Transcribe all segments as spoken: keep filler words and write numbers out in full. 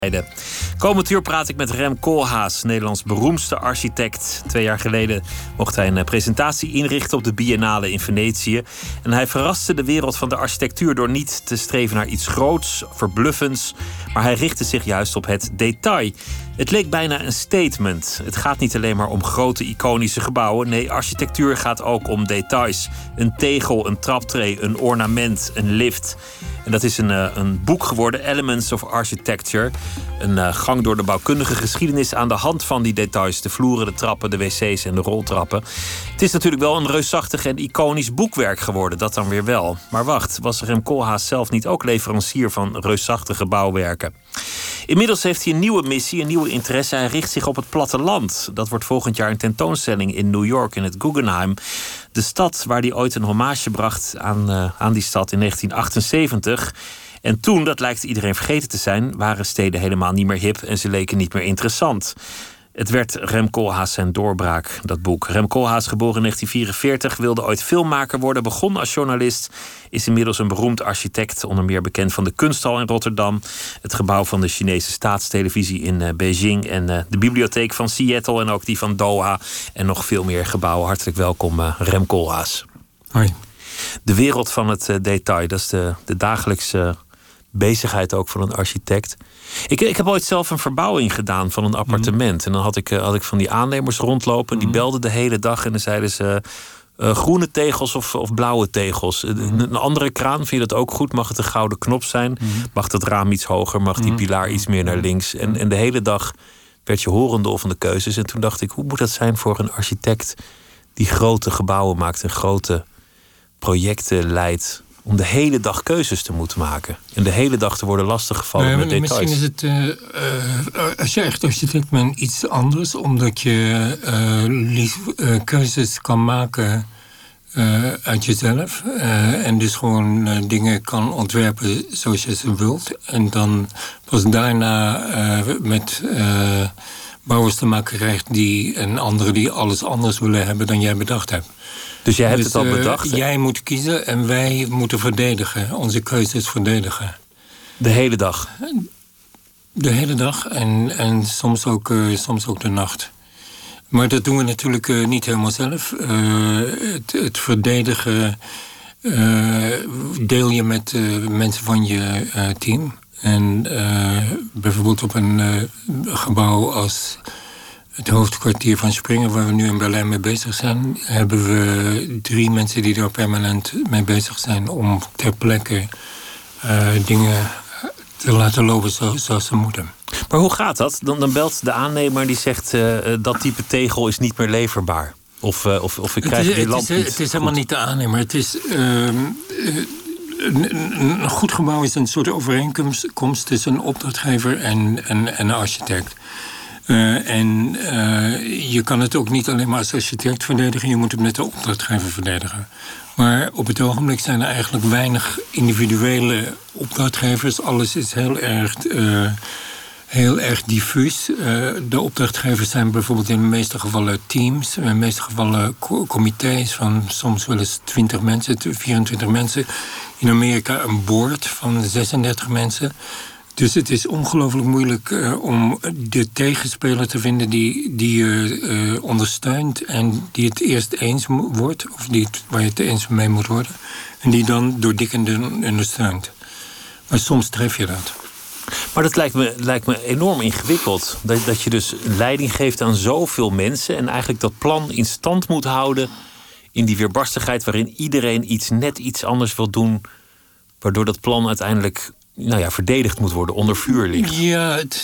Komend uur praat ik met Rem Koolhaas, Nederlands beroemdste architect. Twee jaar geleden mocht hij een presentatie inrichten op de Biennale in Venetië. En hij verraste de wereld van de architectuur door niet te streven naar iets groots, verbluffends. Maar hij richtte zich juist op het detail. Het leek bijna een statement. Het gaat niet alleen maar om grote iconische gebouwen. Nee, architectuur gaat ook om details. Een tegel, een traptree, een ornament, een lift. En dat is een, een boek geworden, Elements of Architecture. Een uh, gang door de bouwkundige geschiedenis aan de hand van die details. De vloeren, de trappen, de wc's en de roltrappen. Het is natuurlijk wel een reusachtig en iconisch boekwerk geworden. Dat dan weer wel. Maar wacht, was Rem Koolhaas zelf niet ook leverancier van reusachtige bouwwerken? Inmiddels heeft hij een nieuwe missie, een nieuwe interesse. Hij richt zich op het platteland. Dat wordt volgend jaar een tentoonstelling in New York, in het Guggenheim. De stad waar hij ooit een hommage bracht aan, uh, aan die stad in negentien achtenzeventig. En toen, dat lijkt iedereen vergeten te zijn, waren steden helemaal niet meer hip en ze leken niet meer interessant. Het werd Rem Koolhaas zijn doorbraak, dat boek. Rem Koolhaas, geboren in negentien vierenveertig, wilde ooit filmmaker worden. Begon als journalist, is inmiddels een beroemd architect. Onder meer bekend van de Kunsthal in Rotterdam, het gebouw van de Chinese staatstelevisie in uh, Beijing en uh, de bibliotheek van Seattle en ook die van Doha. En nog veel meer gebouwen. Hartelijk welkom, uh, Rem Koolhaas. Hoi. De wereld van het uh, detail, dat is de, de dagelijkse bezigheid ook van een architect. Ik, ik heb ooit zelf een verbouwing gedaan van een appartement. Mm. En dan had ik, had ik van die aannemers rondlopen. Mm. Die belden de hele dag en dan zeiden ze Uh, groene tegels of, of blauwe tegels. Mm. Een andere kraan, vind je dat ook goed? Mag het een gouden knop zijn? Mm. Mag het raam iets hoger? Mag die pilaar iets meer naar links? En, en de hele dag werd je horendol van de keuzes. En toen dacht ik, hoe moet dat zijn voor een architect die grote gebouwen maakt en grote projecten leidt, om de hele dag keuzes te moeten maken. En de hele dag te worden lastiggevallen nee, met details. Misschien is het, uh, uh, als je echt architect bent, iets anders. Omdat je uh, lief, uh, keuzes kan maken uh, uit jezelf. Uh, en dus gewoon uh, dingen kan ontwerpen zoals je ze wilt. En dan pas daarna uh, met uh, bouwers te maken krijgt die en anderen die alles anders willen hebben dan jij bedacht hebt. Dus jij hebt dus, het al bedacht? Uh, jij moet kiezen en wij moeten verdedigen. Onze keuzes verdedigen. De hele dag? De hele dag en, en soms, ook, uh, soms ook de nacht. Maar dat doen we natuurlijk uh, niet helemaal zelf. Uh, het, het verdedigen uh, deel je met uh, mensen van je uh, team. En uh, bijvoorbeeld op een uh, gebouw als het hoofdkwartier van Springer, waar we nu in Berlijn mee bezig zijn, hebben we drie mensen die daar permanent mee bezig zijn om ter plekke uh, dingen te laten lopen zo, zoals ze moeten. Maar hoe gaat dat? Dan, dan belt de aannemer die zegt uh, dat type tegel is niet meer leverbaar. Of, uh, of, of ik krijg is, die lamp Het is, niet het is helemaal niet de aannemer. Het is uh, een, een goed gebouw is een soort overeenkomst tussen een opdrachtgever en, en, en een architect. Uh, en uh, je kan het ook niet alleen maar als architect verdedigen, je moet het met de opdrachtgever verdedigen. Maar op het ogenblik zijn er eigenlijk weinig individuele opdrachtgevers. Alles is heel erg, uh, heel erg diffuus. Uh, de opdrachtgevers zijn bijvoorbeeld in de meeste gevallen teams, in de meeste gevallen co- comité's van soms wel eens twintig mensen, vierentwintig mensen. In Amerika een board van zesendertig mensen. Dus het is ongelooflijk moeilijk uh, om de tegenspeler te vinden die, die je uh, ondersteunt en die het eerst eens wordt, of die het, waar je het eens mee moet worden, en die dan door dik en dun ondersteunt. Maar soms tref je dat. Maar dat lijkt me, lijkt me enorm ingewikkeld. Dat, dat je dus leiding geeft aan zoveel mensen en eigenlijk dat plan in stand moet houden in die weerbarstigheid waarin iedereen iets net iets anders wil doen, waardoor dat plan uiteindelijk nou ja, verdedigd moet worden, onder vuur ligt. Ja, het,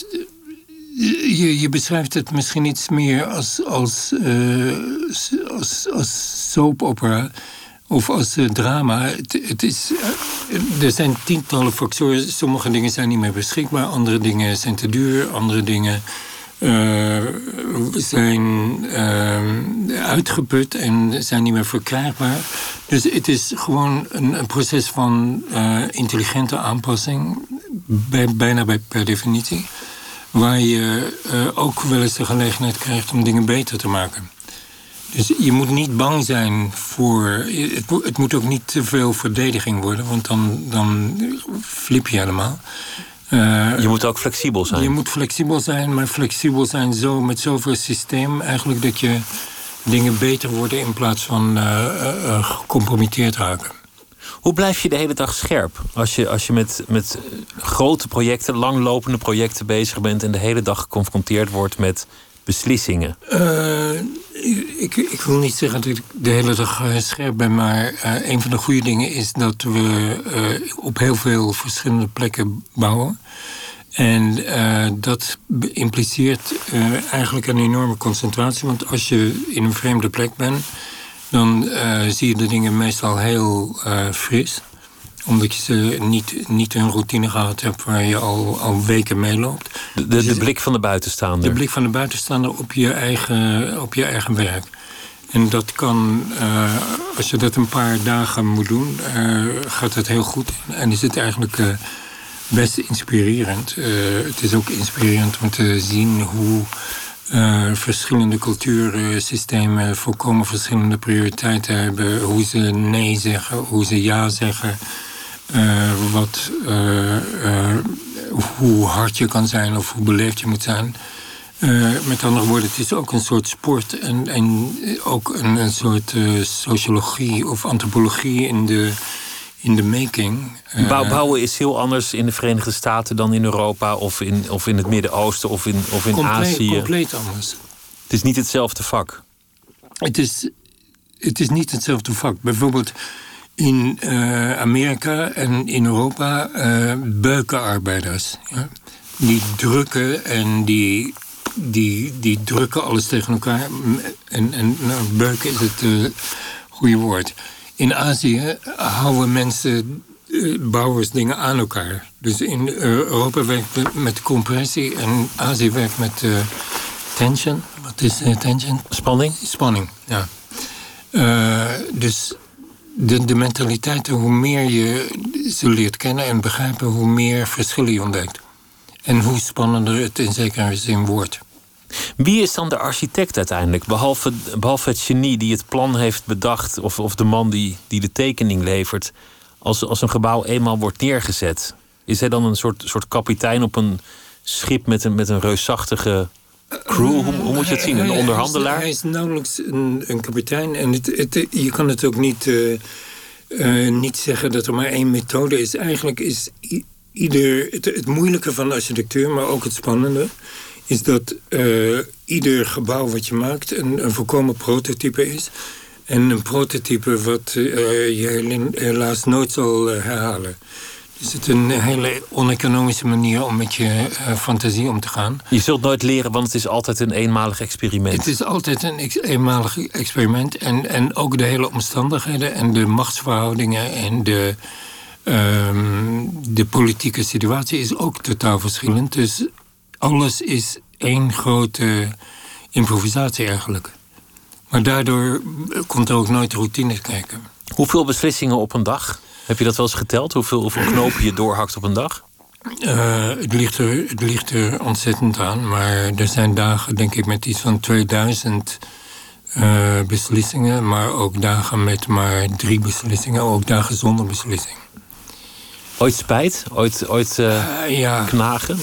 je, je beschrijft het misschien iets meer als, als, uh, als, als soap opera of als uh, drama. Het, het is, uh, er zijn tientallen factoren. Sommige dingen zijn niet meer beschikbaar, andere dingen zijn te duur, andere dingen uh, zijn uh, uitgeput en zijn niet meer verkrijgbaar. Dus het is gewoon een, een proces van uh, intelligente aanpassing, bij, bijna bij, per definitie, waar je uh, ook wel eens de gelegenheid krijgt om dingen beter te maken. Dus je moet niet bang zijn voor, het, het moet ook niet te veel verdediging worden, want dan, dan flip je helemaal. Uh, je moet ook flexibel zijn. Je moet flexibel zijn, maar flexibel zijn zo met zoveel systeem eigenlijk dat je dingen beter worden in plaats van uh, uh, gecompromitteerd raken. Hoe blijf je de hele dag scherp als je, als je met, met grote projecten, langlopende projecten bezig bent en de hele dag geconfronteerd wordt met beslissingen? Uh, ik, ik wil niet zeggen dat ik de hele dag uh, scherp ben, maar uh, een van de goede dingen is dat we uh, op heel veel verschillende plekken bouwen. En uh, dat impliceert uh, eigenlijk een enorme concentratie, want als je in een vreemde plek bent, dan uh, zie je de dingen meestal heel uh, fris. Omdat je ze niet, niet een routine gehad hebt waar je al, al weken meeloopt. De, de, de blik van de buitenstaander. De blik van de buitenstaander op je eigen, op je eigen werk. En dat kan, uh, als je dat een paar dagen moet doen, uh, gaat het heel goed. En is het eigenlijk uh, best inspirerend. Uh, het is ook inspirerend om te zien hoe Uh, verschillende cultuursystemen volkomen verschillende prioriteiten hebben. Hoe ze nee zeggen, hoe ze ja zeggen. Uh, wat, uh, uh, hoe hard je kan zijn of hoe beleefd je moet zijn. Uh, met andere woorden, het is ook een soort sport en, en ook een, een soort uh, sociologie of antropologie in de, in de making. Uh, Bouwen is heel anders in de Verenigde Staten dan in Europa of in, of in het Midden-Oosten of in, of in compleet, Azië. Compleet anders. Het is niet hetzelfde vak. Het is, het is niet hetzelfde vak. Bijvoorbeeld in uh, Amerika en in Europa uh, beukenarbeiders. Ja? Die drukken en die, die, die drukken alles tegen elkaar. En, en nou, beuken is het uh, goede woord. In Azië houden mensen, uh, bouwers, dingen aan elkaar. Dus in uh, Europa werkt met compressie en Azië werkt met uh, tension. Wat is uh, tension? Spanning? Spanning, ja. Uh, dus de, de mentaliteiten, hoe meer je ze leert kennen en begrijpen, hoe meer verschillen je ontdekt. En hoe spannender het in zekere zin wordt. Wie is dan de architect uiteindelijk? Behalve, behalve het genie die het plan heeft bedacht, of, of de man die, die de tekening levert, als, als een gebouw eenmaal wordt neergezet, is hij dan een soort, soort kapitein op een schip met een, met een reusachtige crew? Hoe, hoe moet je het zien? Een onderhandelaar? Hij is, hij is nauwelijks een, een kapitein. En het, het, je kan het ook niet, uh, uh, niet zeggen dat er maar één methode is. Eigenlijk is i, ieder, het, het moeilijke van de architectuur, maar ook het spannende, is dat uh, ieder gebouw wat je maakt een, een volkomen prototype is. En een prototype wat uh, je helaas nooit zal uh, herhalen. Dus het is een hele oneconomische manier om met je uh, fantasie om te gaan. Je zult nooit leren, want het is altijd een eenmalig experiment. Het is altijd een ex- eenmalig experiment. En, en ook de hele omstandigheden en de machtsverhoudingen en de, um, de politieke situatie is ook totaal verschillend. Dus alles is één grote improvisatie eigenlijk. Maar daardoor komt er ook nooit routine kijken. Hoeveel beslissingen op een dag? Heb je dat wel eens geteld? Hoeveel, hoeveel knopen je doorhakt op een dag? Uh, het, ligt er, het ligt er ontzettend aan. Maar er zijn dagen, denk ik, met iets van tweeduizend uh, beslissingen. Maar ook dagen met maar drie beslissingen. Ook dagen zonder beslissing. Ooit spijt? Ooit, ooit uh, uh, ja. knagen?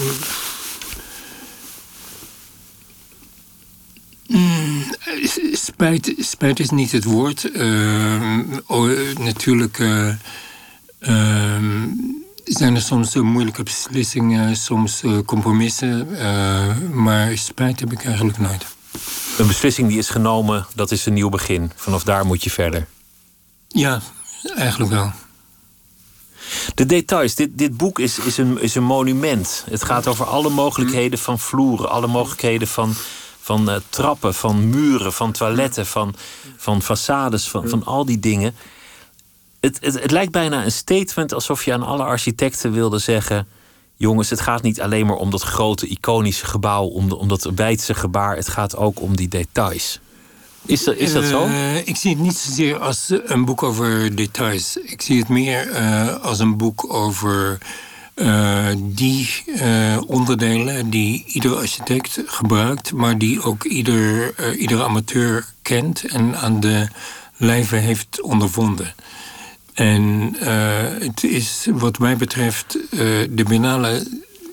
Mm, spijt, spijt is niet het woord. Uh, oh, natuurlijk uh, uh, zijn er soms uh, moeilijke beslissingen, soms uh, compromissen. Uh, maar spijt heb ik eigenlijk nooit. Een beslissing die is genomen, dat is een nieuw begin. Vanaf daar moet je verder. Ja, eigenlijk wel. De details. Dit, dit boek is, is, een, is een monument. Het gaat over alle mogelijkheden van vloeren, alle mogelijkheden van van uh, trappen, van muren, van toiletten, van, van façades, van, van al die dingen. Het, het, het lijkt bijna een statement alsof je aan alle architecten wilde zeggen: jongens, het gaat niet alleen maar om dat grote iconische gebouw, om, de, om dat wijdse gebaar. Het gaat ook om die details. Is dat, is dat zo? Uh, ik zie het niet zozeer als een boek over details. Ik zie het meer uh, als een boek over Uh, die uh, onderdelen die ieder architect gebruikt, maar die ook ieder, uh, ieder amateur kent en aan de lijve heeft ondervonden. En uh, het is wat mij betreft uh, de banale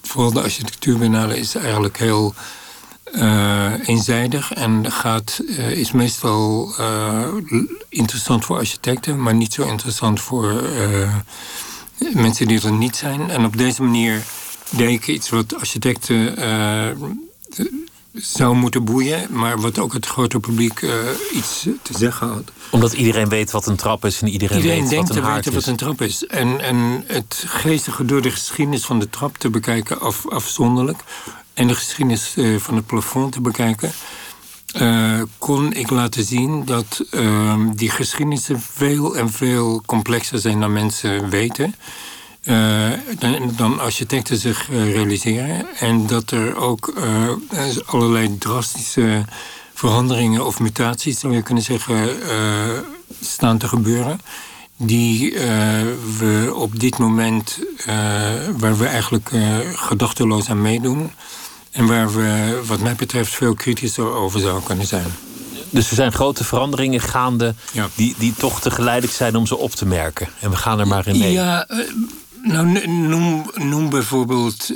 vooral de architectuurbiennale is eigenlijk heel uh, eenzijdig en gaat, uh, is meestal uh, interessant voor architecten, maar niet zo interessant voor uh, mensen die er niet zijn. En op deze manier deed ik iets wat architecten uh, zou moeten boeien, maar wat ook het grote publiek uh, iets te zeggen had. Omdat iedereen weet wat een trap is en iedereen, iedereen weet denkt wat een te haard weten is. wat een trap is. En, en het geestige door de geschiedenis van de trap te bekijken af, afzonderlijk en de geschiedenis uh, van het plafond te bekijken, Uh, kon ik laten zien dat uh, die geschiedenissen veel en veel complexer zijn dan mensen weten. Uh, dan, dan architecten zich uh, realiseren. En dat er ook uh, allerlei drastische veranderingen of mutaties, zou je kunnen zeggen, uh, staan te gebeuren. Die uh, we op dit moment, uh, waar we eigenlijk uh, gedachteloos aan meedoen. En waar we, wat mij betreft, veel kritischer over zouden kunnen zijn. Dus er zijn grote veranderingen gaande, ja, die, die toch te geleidelijk zijn om ze op te merken. En we gaan er maar in mee. Ja, nou, noem, noem bijvoorbeeld uh,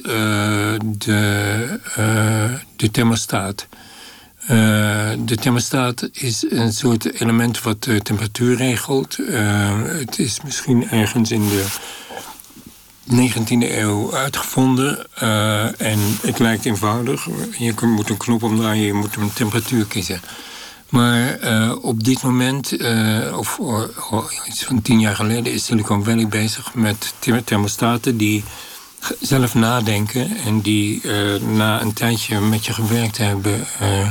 de, uh, de thermostaat. Uh, de thermostaat is een soort element wat de temperatuur regelt. Uh, het is misschien ergens in de negentiende eeuw uitgevonden. Uh, en het lijkt eenvoudig. Je moet een knop omdraaien, je moet een temperatuur kiezen. Maar uh, op dit moment, uh, of or, or, iets van tien jaar geleden, is Silicon Valley bezig met thermostaten die zelf nadenken en die uh, na een tijdje met je gewerkt hebben, uh,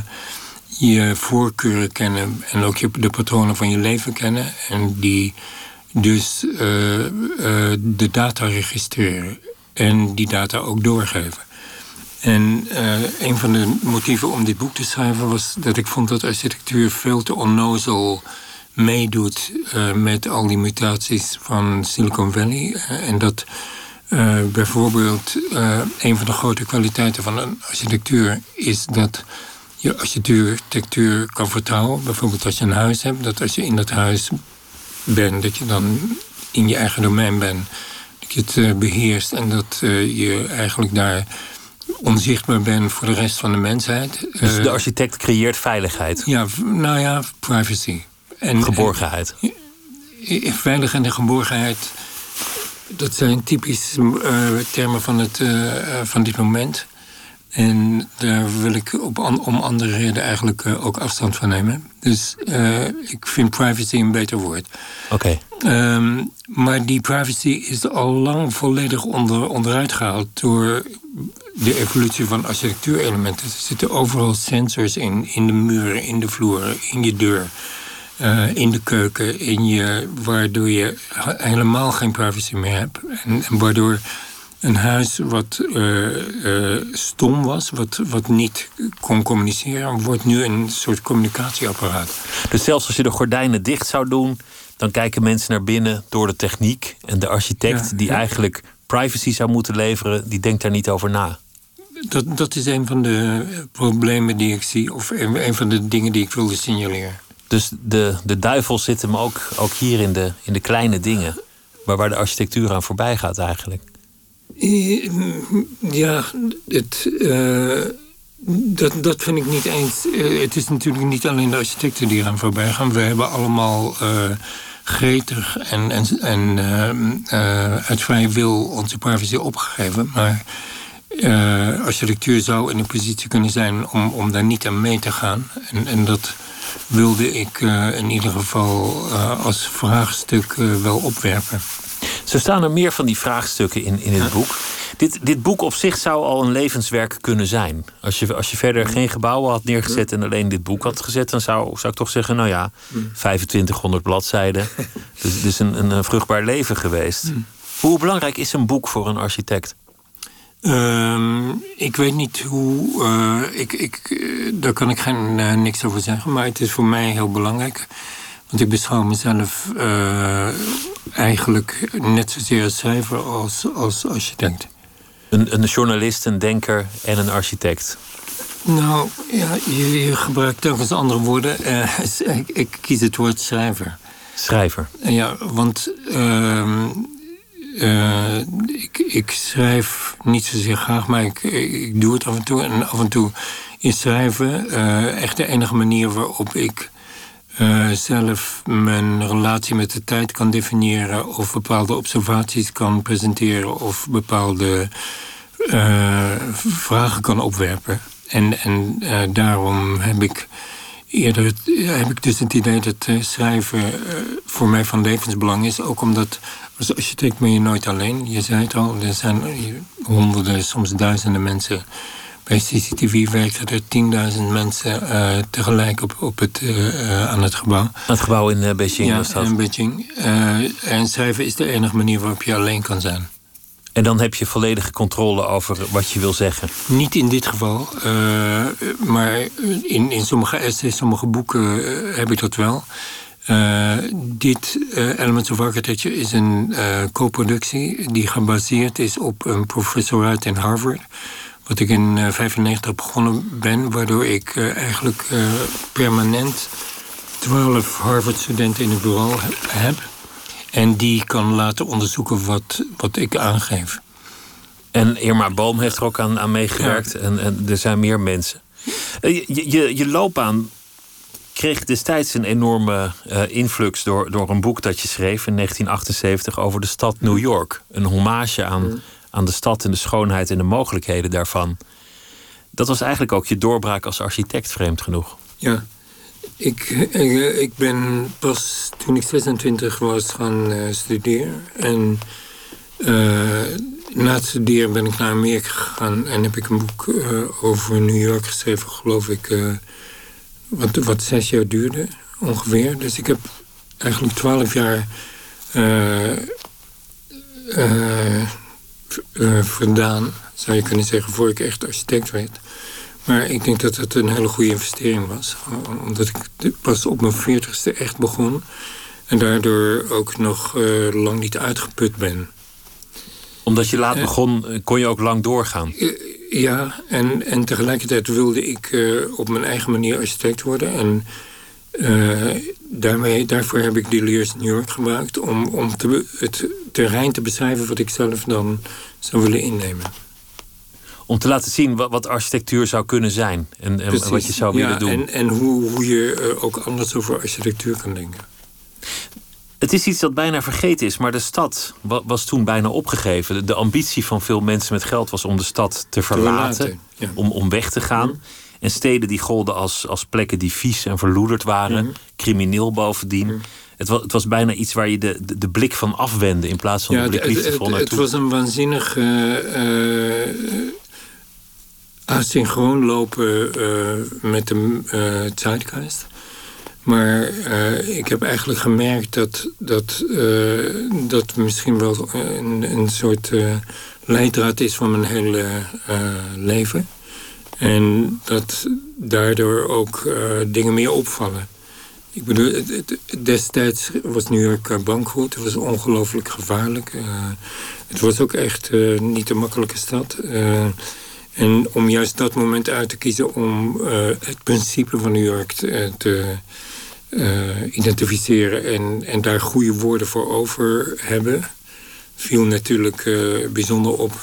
je voorkeuren kennen en ook je, de patronen van je leven kennen. En die dus uh, uh, de data registreren en die data ook doorgeven. En uh, een van de motieven om dit boek te schrijven was dat ik vond dat architectuur veel te onnozel meedoet uh, met al die mutaties van Silicon Valley. Uh, en dat uh, bijvoorbeeld uh, een van de grote kwaliteiten van een architectuur is dat je architectuur kan vertrouwen. Bijvoorbeeld als je een huis hebt, dat als je in dat huis bent, dat je dan in je eigen domein bent, dat je het uh, beheerst en dat uh, je eigenlijk daar onzichtbaar bent voor de rest van de mensheid. Dus de architect creëert veiligheid? Ja, nou ja, privacy. En, geborgenheid. En, veiligheid en geborgenheid, dat zijn typisch uh, termen van, het, uh, van dit moment. En daar wil ik op an, om andere redenen eigenlijk uh, ook afstand van nemen. Dus uh, ik vind privacy een beter woord. Oké. Okay. Um, maar die privacy is al lang volledig onder, onderuit gehaald door de evolutie van architectuurelementen. Er zitten overal sensors in, in de muren, in de vloeren, in je deur, uh, in de keuken, in je, waardoor je helemaal geen privacy meer hebt. En, en waardoor een huis wat uh, uh, stom was, wat, wat niet kon communiceren, wordt nu een soort communicatieapparaat. Dus zelfs als je de gordijnen dicht zou doen, dan kijken mensen naar binnen door de techniek. En de architect, ja, die ja. eigenlijk privacy zou moeten leveren, die denkt daar niet over na. Dat, dat is een van de problemen die ik zie, of een, een van de dingen die ik wilde signaleren. Dus de, de duivel zit hem ook, ook hier in de, in de kleine dingen, waar, waar de architectuur aan voorbij gaat eigenlijk. Ja, het, uh, dat, dat vind ik niet eens. Uh, het is natuurlijk niet alleen de architecten die eraan voorbij gaan. We hebben allemaal uh, gretig en, en, en uh, uh, uit vrije wil onze privacy opgegeven. Maar uh, architectuur zou in een positie kunnen zijn om, om daar niet aan mee te gaan. En, en dat wilde ik uh, in ieder geval uh, als vraagstuk uh, wel opwerpen. Zo staan er meer van die vraagstukken in, in het boek. Dit, dit boek op zich zou al een levenswerk kunnen zijn. Als je, als je verder geen gebouwen had neergezet en alleen dit boek had gezet, dan zou, zou ik toch zeggen, nou ja, vijfentwintighonderd bladzijden. Dus het is een, een, een vruchtbaar leven geweest. Hoe belangrijk is een boek voor een architect? Um, ik weet niet hoe. Uh, ik, ik, uh, daar kan ik geen, uh, niks over zeggen, maar het is voor mij heel belangrijk. Want ik beschouw mezelf uh, eigenlijk net zozeer als schrijver als, als architect. Een, een journalist, een denker en een architect. Nou, ja, je, je gebruikt telkens andere woorden. Uh, ik, ik kies het woord schrijver. Schrijver. Ja, want uh, uh, ik, ik schrijf niet zozeer graag, maar ik, ik doe het af en toe. En af en toe is schrijven uh, echt de enige manier waarop ik uh, zelf mijn relatie met de tijd kan definiëren, of bepaalde observaties kan presenteren, of bepaalde uh, vragen kan opwerpen. En, en uh, daarom heb ik eerder het, heb ik dus het idee dat uh, schrijven uh, voor mij van levensbelang is. Ook omdat als architect ben je nooit alleen. Je zei het al, er zijn honderden, soms duizenden mensen. Bij C C T V werken er tienduizend mensen uh, tegelijk op, op het, uh, aan het gebouw. Het gebouw in uh, Beijing ja, was dat? in Beijing. Uh, en schrijven is de enige manier waarop je alleen kan zijn. En dan heb je volledige controle over wat je wil zeggen? Niet in dit geval. Uh, maar in, in sommige essays, sommige boeken uh, heb ik dat wel. Uh, dit uh, Elements of Architecture is een uh, co-productie die gebaseerd is op een professoraat in Harvard. Wat ik in negentien vijfennegentig begonnen ben, waardoor ik uh, eigenlijk uh, permanent twaalf Harvard-studenten in het bureau heb. En die kan laten onderzoeken wat, wat ik aangeef. En Irma Boom heeft er ook aan, aan meegewerkt. Ja. En, en er zijn meer mensen. Je, je, je loopbaan kreeg destijds een enorme uh, influx door, door een boek dat je schreef in negentien achtenzeventig over de stad New York. Een hommage aan, mm. aan de stad en de schoonheid en de mogelijkheden daarvan. Dat was eigenlijk ook je doorbraak als architect, vreemd genoeg. Ja. Ik, ik, ik ben pas toen ik zesentwintig was gaan uh, studeren. En uh, na het studeren ben ik naar Amerika gegaan en heb ik een boek uh, over New York geschreven, geloof ik, uh, wat, wat zes jaar duurde ongeveer. Dus ik heb eigenlijk twaalf jaar uh, uh, uh, verdaan, zou je kunnen zeggen, voor ik echt architect werd. Maar ik denk dat het een hele goede investering was. Omdat ik pas op mijn veertigste echt begon. En daardoor ook nog uh, lang niet uitgeput ben. Omdat je laat begon, kon je ook lang doorgaan? Uh, ja, en, en tegelijkertijd wilde ik uh, op mijn eigen manier architect worden. En uh, daarmee, daarvoor heb ik de leers New York gebruikt. Om, om te, het terrein te beschrijven wat ik zelf dan zou willen innemen. Om te laten zien wat, wat architectuur zou kunnen zijn. En, en wat je zou willen ja, doen. En, en hoe, hoe je uh, ook anders over architectuur kan denken. Het is iets dat bijna vergeten is. Maar de stad was toen bijna opgegeven. De ambitie van veel mensen met geld was om de stad te verlaten. Te ja. om, om weg te gaan. Mm. En steden die golden als, als plekken die vies en verloederd waren. Mm. Crimineel bovendien. Mm. Het was, het was bijna iets waar je de, de, de blik van afwendde. In plaats van ja, de blik liefdevol naartoe. Het was een waanzinnig Uh, uh, asynchroon lopen uh, met de uh, Zeitgeist. Maar uh, ik heb eigenlijk gemerkt dat dat, uh, dat misschien wel een, een soort uh, leidraad is van mijn hele uh, leven. En dat daardoor ook uh, dingen meer opvallen. Ik bedoel, het, het, destijds was New York bankroet. Het was ongelooflijk gevaarlijk. Uh, het was ook echt uh, niet een makkelijke stad. Uh, En om juist dat moment uit te kiezen om uh, het principe van New York te, te uh, identificeren en, en daar goede woorden voor over hebben, viel natuurlijk uh, bijzonder op.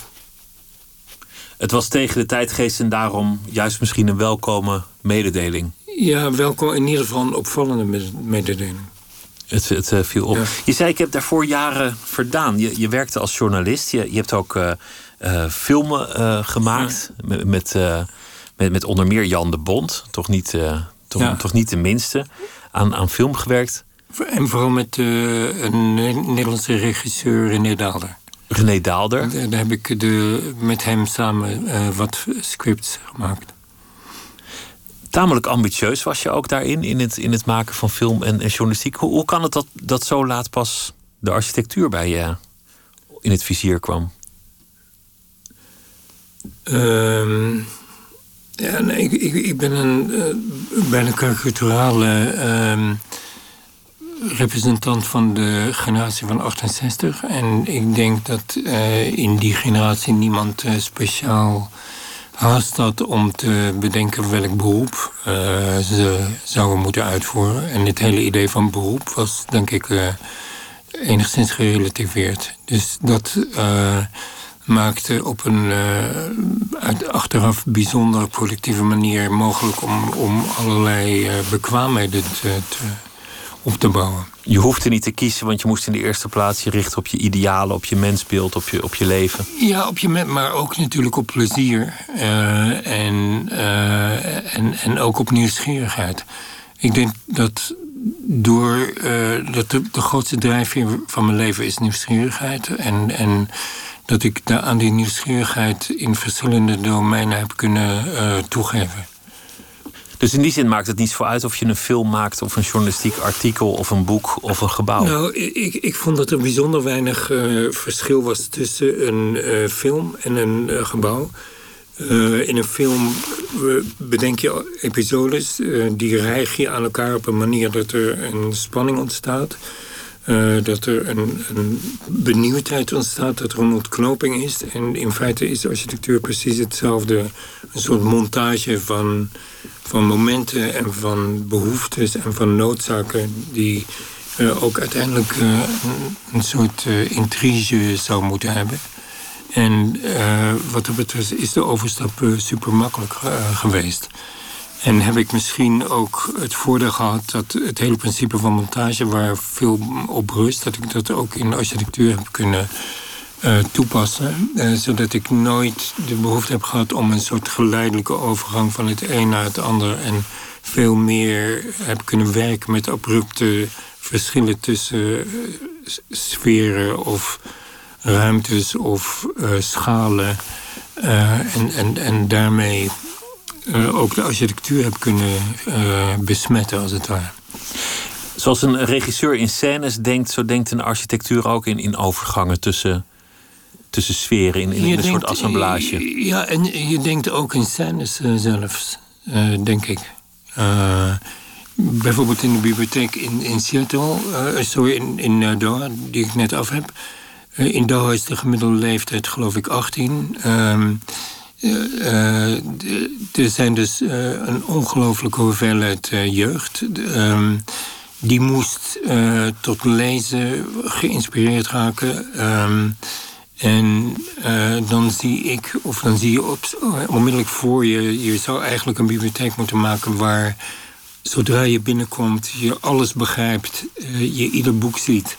Het was tegen de tijdgeest en daarom juist misschien een welkome mededeling. Ja, welkom, in ieder geval een opvallende mededeling. Het, het uh, viel op. Ja. Je zei, ik heb daarvoor jaren verdaan. Je, je werkte als journalist. Je, je hebt ook uh, uh, filmen uh, gemaakt. Ja. Met, met, uh, met, met onder meer Jan de Bont. Toch niet, uh, toch, ja. toch niet de minste. Aan, aan film gewerkt. En vooral met uh, een Nederlandse regisseur, René Daalder. René Daalder. Daar, daar heb ik de, met hem samen uh, wat scripts gemaakt. Tamelijk ambitieus was je ook daarin, in het, in het maken van film en, en journalistiek. Hoe, hoe kan het dat, dat zo laat pas de architectuur bij je in het vizier kwam? Um, ja, nee, ik, ik, ik ben een uh, bijna karikaturale uh, representant van de generatie van achtenzestig. En ik denk dat uh, in die generatie niemand uh, speciaal haast had om te bedenken welk beroep uh, ze zouden moeten uitvoeren. En het hele idee van beroep was, denk ik, uh, enigszins gerelativeerd. Dus dat uh, maakte op een uh, achteraf bijzonder productieve manier mogelijk om, om allerlei uh, bekwaamheden te, te, op te bouwen. Je hoefde niet te kiezen, want je moest in de eerste plaats je richten op je idealen, op je mensbeeld, op je, op je leven. Ja, op je maar ook natuurlijk op plezier uh, en, uh, en, en ook op nieuwsgierigheid. Ik denk dat door uh, dat de, de grootste drijfveer van mijn leven is nieuwsgierigheid. En, en dat ik daar aan die nieuwsgierigheid in verschillende domeinen heb kunnen uh, toegeven. Dus in die zin maakt het niet zo uit of je een film maakt, of een journalistiek artikel, of een boek, of een gebouw? Nou, ik, ik vond dat er bijzonder weinig uh, verschil was tussen een uh, film en een uh, gebouw. Uh, in een film bedenk je episodes, uh, die rijg je aan elkaar op een manier dat er een spanning ontstaat. Uh, dat er een, een benieuwdheid ontstaat, dat er een ontknoping is. En in feite is architectuur precies hetzelfde. Een soort montage van, van momenten en van behoeftes en van noodzaken die uh, ook uiteindelijk uh, een, een soort uh, intrige zou moeten hebben. En uh, wat dat betreft is de overstap uh, super makkelijk uh, geweest. En heb ik misschien ook het voordeel gehad dat het hele principe van montage, waar veel op rust, dat ik dat ook in de architectuur heb kunnen uh, toepassen. Uh, zodat ik nooit de behoefte heb gehad om een soort geleidelijke overgang van het een naar het ander. En veel meer heb kunnen werken met abrupte verschillen tussen uh, sferen of ruimtes of uh, schalen. Uh, en, en, en daarmee uh, ook de architectuur heb kunnen uh, besmetten, als het ware. Zoals een regisseur in scènes denkt, zo denkt een architectuur ook in, in overgangen tussen, tussen sferen, in, in een denkt, soort assemblage. Ja, en je denkt ook in scènes uh, zelfs, uh, denk ik. Uh, bijvoorbeeld in de bibliotheek in, in Seattle, uh, sorry, in, in uh, Doha, die ik net af heb. In Doha is de gemiddelde leeftijd, geloof ik, achttien. Um, uh, er zijn dus uh, een ongelooflijke hoeveelheid uh, jeugd. Um, die moest uh, tot lezen geïnspireerd raken. Um, en uh, dan zie ik, of dan zie je op, onmiddellijk voor je, je zou eigenlijk een bibliotheek moeten maken waar, zodra je binnenkomt, je alles begrijpt, uh, je ieder boek ziet.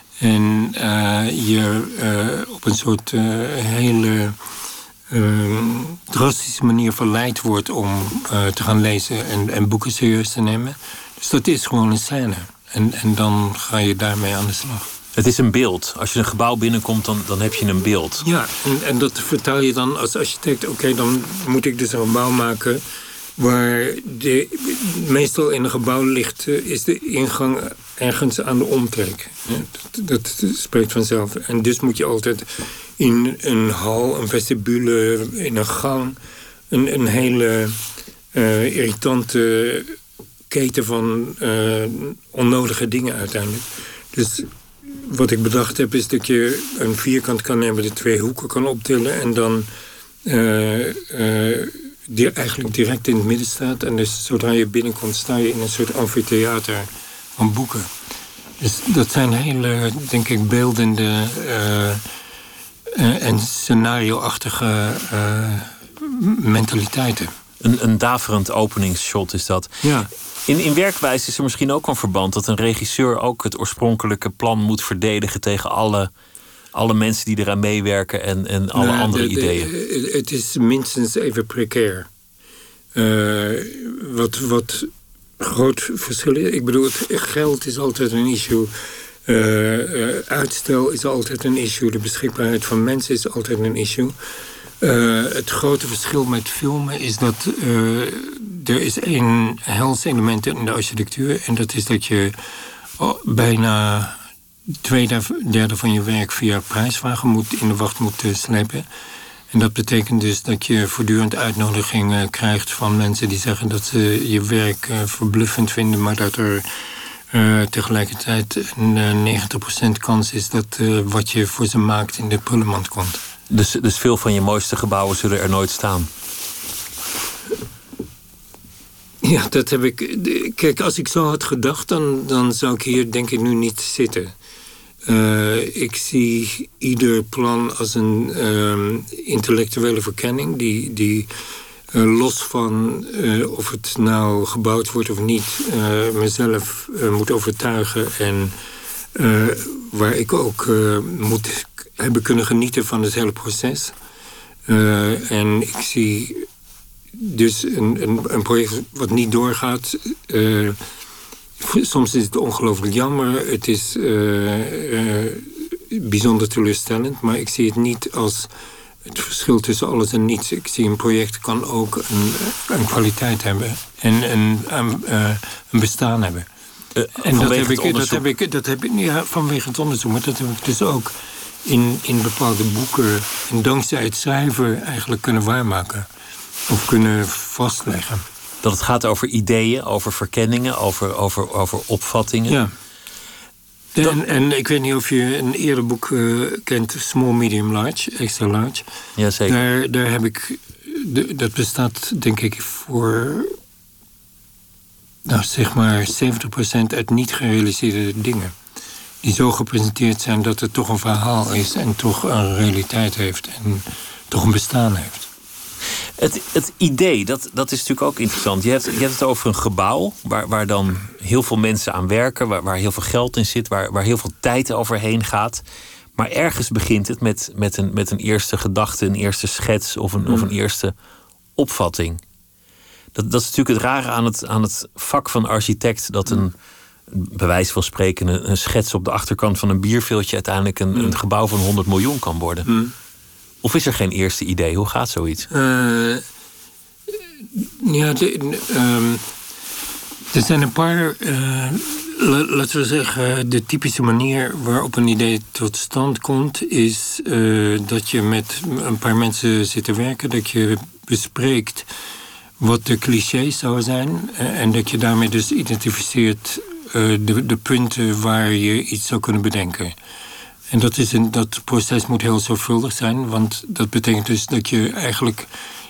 En uh, je uh, op een soort uh, hele uh, drastische manier verleid wordt om uh, te gaan lezen en, en boeken serieus te nemen. Dus dat is gewoon een scène. En, en dan ga je daarmee aan de slag. Het is een beeld. Als je een gebouw binnenkomt, dan, dan heb je een beeld. Ja, en, en dat vertaal je dan als architect. Oké, okay, dan moet ik dus een gebouw maken waar de, meestal in een gebouw ligt, is de ingang ergens aan de omtrek. Dat, dat spreekt vanzelf. En dus moet je altijd in een hal, een vestibule, in een gang, een, een hele uh, irritante keten van uh, onnodige dingen uiteindelijk. Dus wat ik bedacht heb, is dat je een vierkant kan nemen, de twee hoeken kan optillen en dan Uh, uh, die eigenlijk direct in het midden staat. En dus zodra je binnenkomt, sta je in een soort amfitheater van boeken. Dus dat zijn hele, denk ik, beeldende uh, uh, en scenario-achtige uh, mentaliteiten. Een, een daverend openingsshot is dat. Ja. In, in werkwijze is er misschien ook een verband dat een regisseur ook het oorspronkelijke plan moet verdedigen tegen alle, alle mensen die eraan meewerken en, en alle nou, andere de, de, ideeën. Het is minstens even precair. Uh, wat, wat groot verschil is. Ik bedoel, het geld is altijd een issue. Uh, uh, uitstel is altijd een issue. De beschikbaarheid van mensen is altijd een issue. Uh, het grote verschil met filmen is dat uh, er is één hels element in de architectuur. En dat is dat je oh, bijna twee derde van je werk via prijsvragen moet, in de wacht moet uh, slepen. En dat betekent dus dat je voortdurend uitnodigingen krijgt van mensen die zeggen dat ze je werk uh, verbluffend vinden, maar dat er uh, tegelijkertijd een uh, negentig procent kans is dat uh, wat je voor ze maakt in de prullenmand komt. Dus, dus veel van je mooiste gebouwen zullen er nooit staan? Ja, dat heb ik. Kijk, als ik zo had gedacht, dan, dan zou ik hier denk ik nu niet zitten. Uh, ik zie ieder plan als een uh, intellectuele verkenning die, die uh, los van uh, of het nou gebouwd wordt of niet, uh, mezelf uh, moet overtuigen en uh, waar ik ook uh, moet hebben kunnen genieten van het hele proces. Uh, en ik zie dus een, een, een project wat niet doorgaat. Uh, soms is het ongelooflijk jammer. Het is uh, uh, bijzonder teleurstellend. Maar ik zie het niet als het verschil tussen alles en niets. Ik zie een project kan ook een, een kwaliteit hebben. En een, een, uh, een bestaan hebben. Uh, en dat heb, ik, dat heb ik, dat heb ik, ja, vanwege het onderzoek. Maar dat heb ik dus ook in, in bepaalde boeken en dankzij het schrijven eigenlijk kunnen waarmaken. Of kunnen vastleggen. Dat het gaat over ideeën, over verkenningen, over, over, over opvattingen. Ja. En, en ik weet niet of je een eerder boek uh, kent, Small, Medium, Large, Extra Large. Jazeker. Daar, daar heb ik, de, dat bestaat denk ik voor, nou zeg maar, zeventig procent uit niet gerealiseerde dingen. Die zo gepresenteerd zijn dat het toch een verhaal is en toch een realiteit heeft en toch een bestaan heeft. Het, het idee, dat, dat is natuurlijk ook interessant. Je hebt, je hebt het over een gebouw waar, waar dan heel veel mensen aan werken, waar, waar heel veel geld in zit, waar, waar heel veel tijd overheen gaat. Maar ergens begint het met, met, een, met een eerste gedachte, een eerste schets of een, mm. of een eerste opvatting. Dat, dat is natuurlijk het rare aan het, aan het vak van architect, dat een, bij wijze van spreken, een, een schets op de achterkant van een bierveeltje uiteindelijk een, mm. een gebouw van honderd miljoen kan worden. Mm. Of is er geen eerste idee? Hoe gaat zoiets? Uh, ja, de, um, er zijn een paar, uh, laten we zeggen, de typische manier waarop een idee tot stand komt, is uh, dat je met een paar mensen zit te werken, dat je bespreekt wat de clichés zouden zijn uh, en dat je daarmee dus identificeert uh, de, de punten waar je iets zou kunnen bedenken. En dat, is een, dat proces moet heel zorgvuldig zijn, want dat betekent dus dat je eigenlijk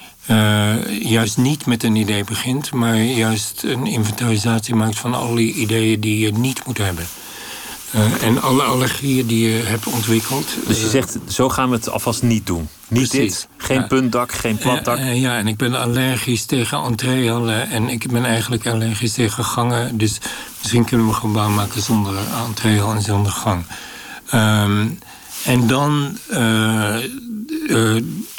uh, juist niet met een idee begint, maar juist een inventarisatie maakt van al die ideeën die je niet moet hebben. Uh, en alle allergieën die je hebt ontwikkeld. Dus je zegt, zo gaan we het alvast niet doen. Niet precies. Dit, geen ja. puntdak, geen platdak. Uh, uh, ja, en ik ben allergisch tegen entreehallen en ik ben eigenlijk allergisch tegen gangen. Dus misschien kunnen we een gebouw maken zonder entreehal en zonder gang. Um, en dan, uh, uh,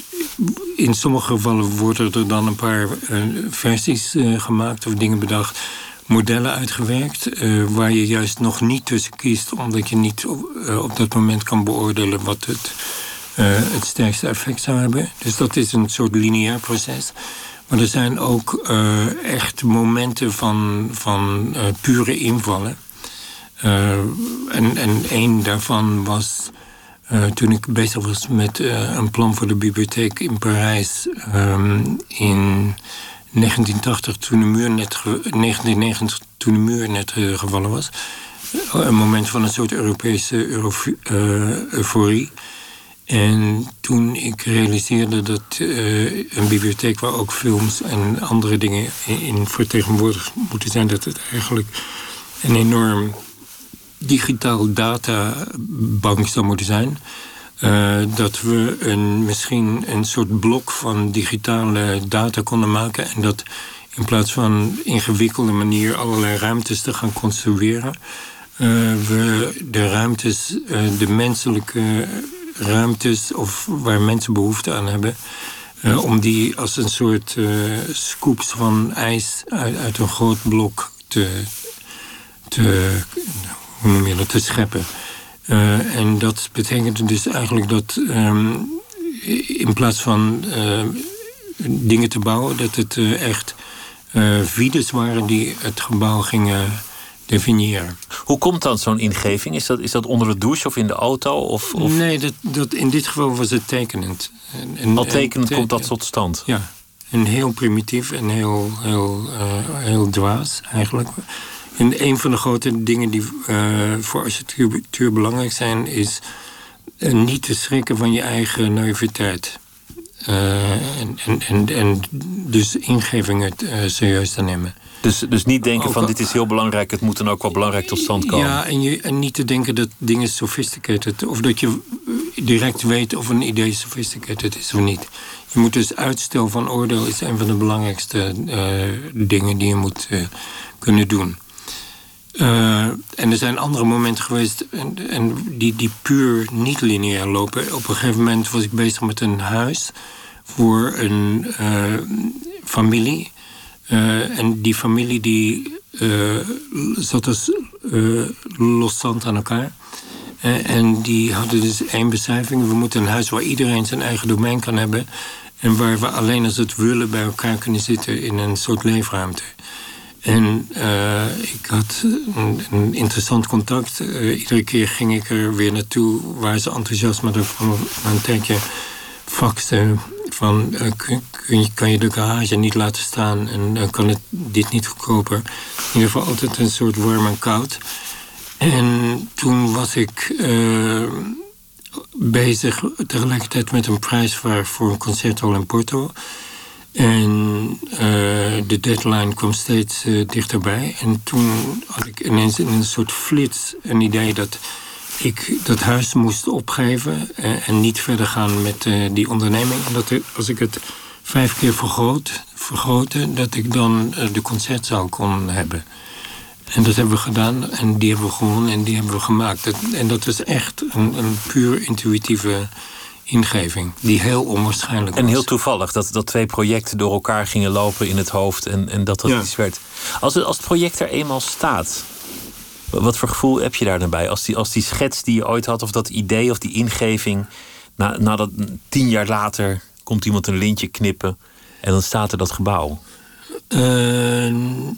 in sommige gevallen worden er dan een paar uh, versies uh, gemaakt of dingen bedacht, modellen uitgewerkt, uh, waar je juist nog niet tussen kiest, omdat je niet op, uh, op dat moment kan beoordelen wat het, uh, het sterkste effect zou hebben. Dus dat is een soort lineair proces. Maar er zijn ook uh, echt momenten van, van uh, pure invallen. Uh, en, en een daarvan was uh, toen ik bezig was met uh, een plan voor de bibliotheek in Parijs um, in negentien tachtig, toen de muur net ge- negentien negentig, toen de muur net uh, gevallen was. Een moment van een soort Europese euro- uh, euforie. En toen ik realiseerde dat uh, een bibliotheek waar ook films en andere dingen in, in vertegenwoordigd moeten zijn, dat het eigenlijk een enorm digitaal databank zou moeten zijn. Uh, dat we een, misschien een soort blok van digitale data konden maken en dat in plaats van ingewikkelde manier allerlei ruimtes te gaan construeren, uh, we de ruimtes, uh, de menselijke ruimtes of waar mensen behoefte aan hebben, uh, om die als een soort uh, scoops van ijs uit, uit een groot blok te, te hoe noem je dat, te scheppen. Uh, en dat betekent dus eigenlijk dat um, in plaats van uh, dingen te bouwen, dat het uh, echt uh, vides waren die het gebouw gingen definiëren. Hoe komt dan zo'n ingeving? Is dat, is dat onder de douche of in de auto? Of, of... Nee, dat, dat, in dit geval was het tekenend. En, Al tekenend en, komt dat tot stand? Ja, en heel primitief en heel, heel, uh, heel dwaas eigenlijk. En een van de grote dingen die uh, voor architectuur belangrijk zijn, is uh, niet te schrikken van je eigen naïviteit. Uh, en, en, en, en dus ingevingen uh, serieus te nemen. Dus, dus niet denken ook van al- dit is heel belangrijk, het moet dan ook wel belangrijk tot stand komen. Ja, en, je, en niet te denken dat dingen sophisticated... of dat je direct weet of een idee sophisticated is of niet. Je moet dus uitstel van oordeel is een van de belangrijkste uh, dingen die je moet uh, kunnen doen. Uh, en er zijn andere momenten geweest en, en die, die puur niet lineair lopen. Op een gegeven moment was ik bezig met een huis voor een uh, familie. Uh, en die familie die uh, zat dus uh, loszand aan elkaar. Uh, en die hadden dus één beschrijving. We moeten een huis waar iedereen zijn eigen domein kan hebben. En waar we alleen als het willen bij elkaar kunnen zitten in een soort leefruimte. En uh, ik had een, een interessant contact. Uh, iedere keer ging ik er weer naartoe. Waar ze enthousiast, maar er kwam een tijdje faxen van uh, kun, kun je, kan je de garage niet laten staan en uh, kan het dit niet goedkoper. In ieder geval altijd een soort warm en koud. En toen was ik uh, bezig tegelijkertijd met een prijsvraag voor een concerthal in Porto. En uh, de deadline kwam steeds uh, dichterbij. En toen had ik ineens in een soort flits een idee dat ik dat huis moest opgeven uh, en niet verder gaan met uh, die onderneming. En dat er, als ik het vijf keer vergroot, vergroten, dat ik dan uh, de concertzaal kon hebben. En dat hebben we gedaan en die hebben we gewonnen en die hebben we gemaakt. Dat, en dat was echt een, een puur intuïtieve ingeving die heel onwaarschijnlijk was. En heel toevallig dat, dat twee projecten door elkaar gingen lopen in het hoofd en, en dat dat Ja. iets werd. Als het, als het project er eenmaal staat, wat voor gevoel heb je daar dan bij? Als die, als die schets die je ooit had, of dat idee of die ingeving, na, nadat tien jaar later komt iemand een lintje knippen en dan staat er dat gebouw. Uh,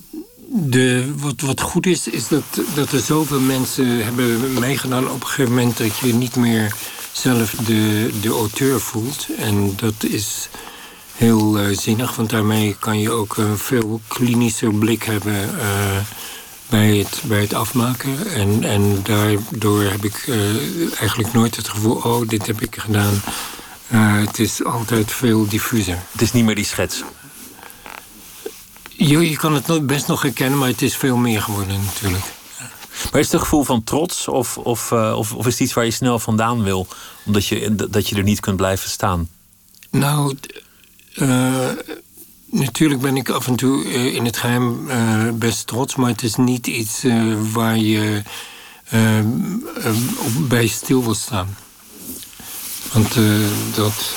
de, wat, wat goed is, is dat, dat er zoveel mensen hebben meegedaan op een gegeven moment dat je niet meer zelf de, de auteur voelt. En dat is heel uh, zinnig, want daarmee kan je ook een veel klinischer blik hebben uh, bij, het, bij het afmaken. En, en daardoor heb ik uh, eigenlijk nooit het gevoel, oh, dit heb ik gedaan. Uh, het is altijd veel diffuser. Het is niet meer die schets. Je, je kan het nog- best nog herkennen, maar het is veel meer geworden natuurlijk. Maar is het een gevoel van trots of, of, uh, of, of is het iets waar je snel vandaan wil, omdat je, dat je er niet kunt blijven staan? Nou, d- uh, natuurlijk ben ik af en toe uh, in het geheim uh, best trots, maar het is niet iets uh, waar je uh, uh, op bij stil wil staan. Want uh, dat.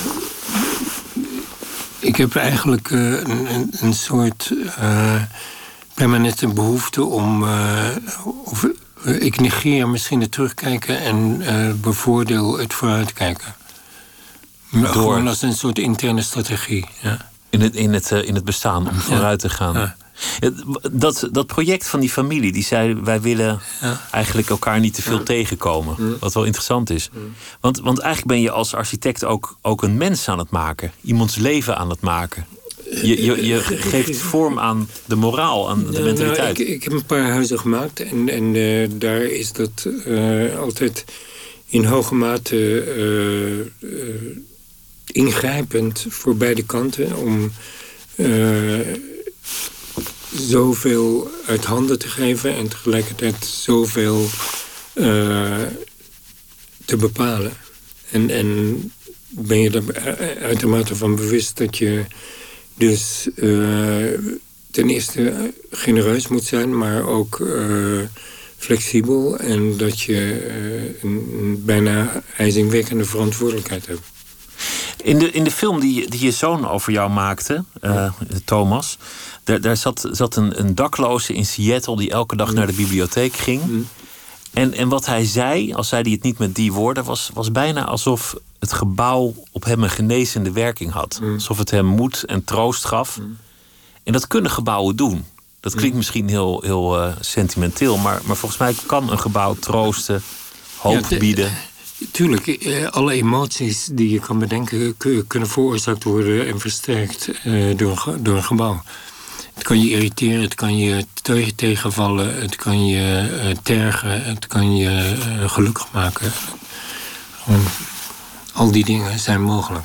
Ik heb eigenlijk uh, een, een, een soort uh, permanente behoefte om. Uh, of, uh, ik negeer misschien het terugkijken en uh, bevoordeel het vooruitkijken. Maar Door- Gewoon als een soort interne strategie. Ja. In het, in het, uh, in het bestaan, om vooruit te gaan. Ja. Ja, Dat, dat project van die familie, die zei, wij willen Ja. eigenlijk elkaar niet te veel tegenkomen. Wat wel interessant is. Want, want eigenlijk ben je als architect ook, ook een mens aan het maken. Iemands leven aan het maken. Je, je, je geeft vorm aan de moraal, aan de Ja, mentaliteit. Nou, ik, ik heb een paar huizen gemaakt en, en uh, daar is dat uh, altijd in hoge mate uh, uh, ingrijpend voor beide kanten om uh, zoveel uit handen te geven en tegelijkertijd zoveel uh, te bepalen. En, en ben je er uitermate van bewust dat je dus uh, ten eerste genereus moet zijn, maar ook uh, flexibel en dat je uh, een, een bijna ijzingwekkende verantwoordelijkheid hebt. In de, in de film die, je- die je zoon over jou maakte, uh, Thomas, daar, daar zat, zat een, een dakloze in Seattle die elke dag naar de bibliotheek ging. En, en wat hij zei, al zei hij het niet met die woorden, was, was bijna alsof het gebouw op hem een genezende werking had. Alsof het hem moed en troost gaf. En dat kunnen gebouwen doen. Dat klinkt misschien heel, heel uh, sentimenteel, maar, maar volgens mij kan een gebouw troosten, hoop Ja, de- bieden. Tuurlijk, eh, alle emoties die je kan bedenken kun- kunnen veroorzaakt worden en versterkt eh, door, een ge- door een gebouw. Het kan je irriteren, het kan je te- tegenvallen, het kan je eh, tergen, het kan je eh, gelukkig maken. Gewoon, al die dingen zijn mogelijk.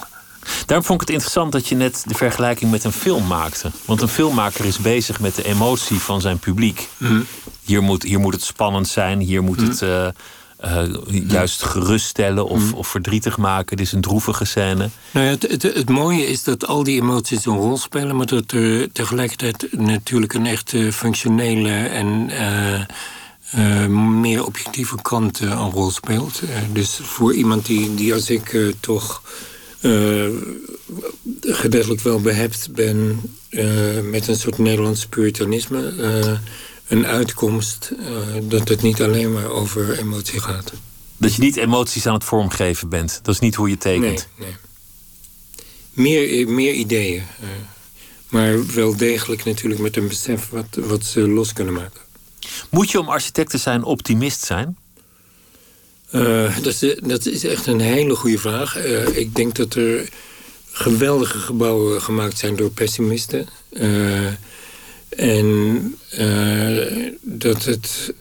Daarom vond ik het interessant dat je net de vergelijking met een film maakte. Want een filmmaker is bezig met de emotie van zijn publiek. Mm. Hier, moet, hier moet het spannend zijn, hier moet mm. het uh, uh, juist geruststellen of, mm. of verdrietig maken. Dit is een droevige scène. Nou ja, het, het, het mooie is dat al die emoties een rol spelen, maar dat er tegelijkertijd natuurlijk een echt functionele en Uh, Uh, meer objectieve kant uh, een rol speelt. Uh, dus voor iemand die, die als ik uh, toch uh, gedeeltelijk wel behept ben uh, met een soort Nederlands puritanisme, uh, een uitkomst uh, dat het niet alleen maar over emotie gaat. Dat je niet emoties aan het vormgeven bent. Dat is niet hoe je tekent. Nee, nee. Meer, meer ideeën. Uh, maar wel degelijk natuurlijk met een besef wat, wat ze los kunnen maken. Moet je om architect te zijn optimist zijn? Uh, dat, is, dat is echt een hele goede vraag. Uh, ik denk dat er geweldige gebouwen gemaakt zijn door pessimisten. Uh, en uh, dat het...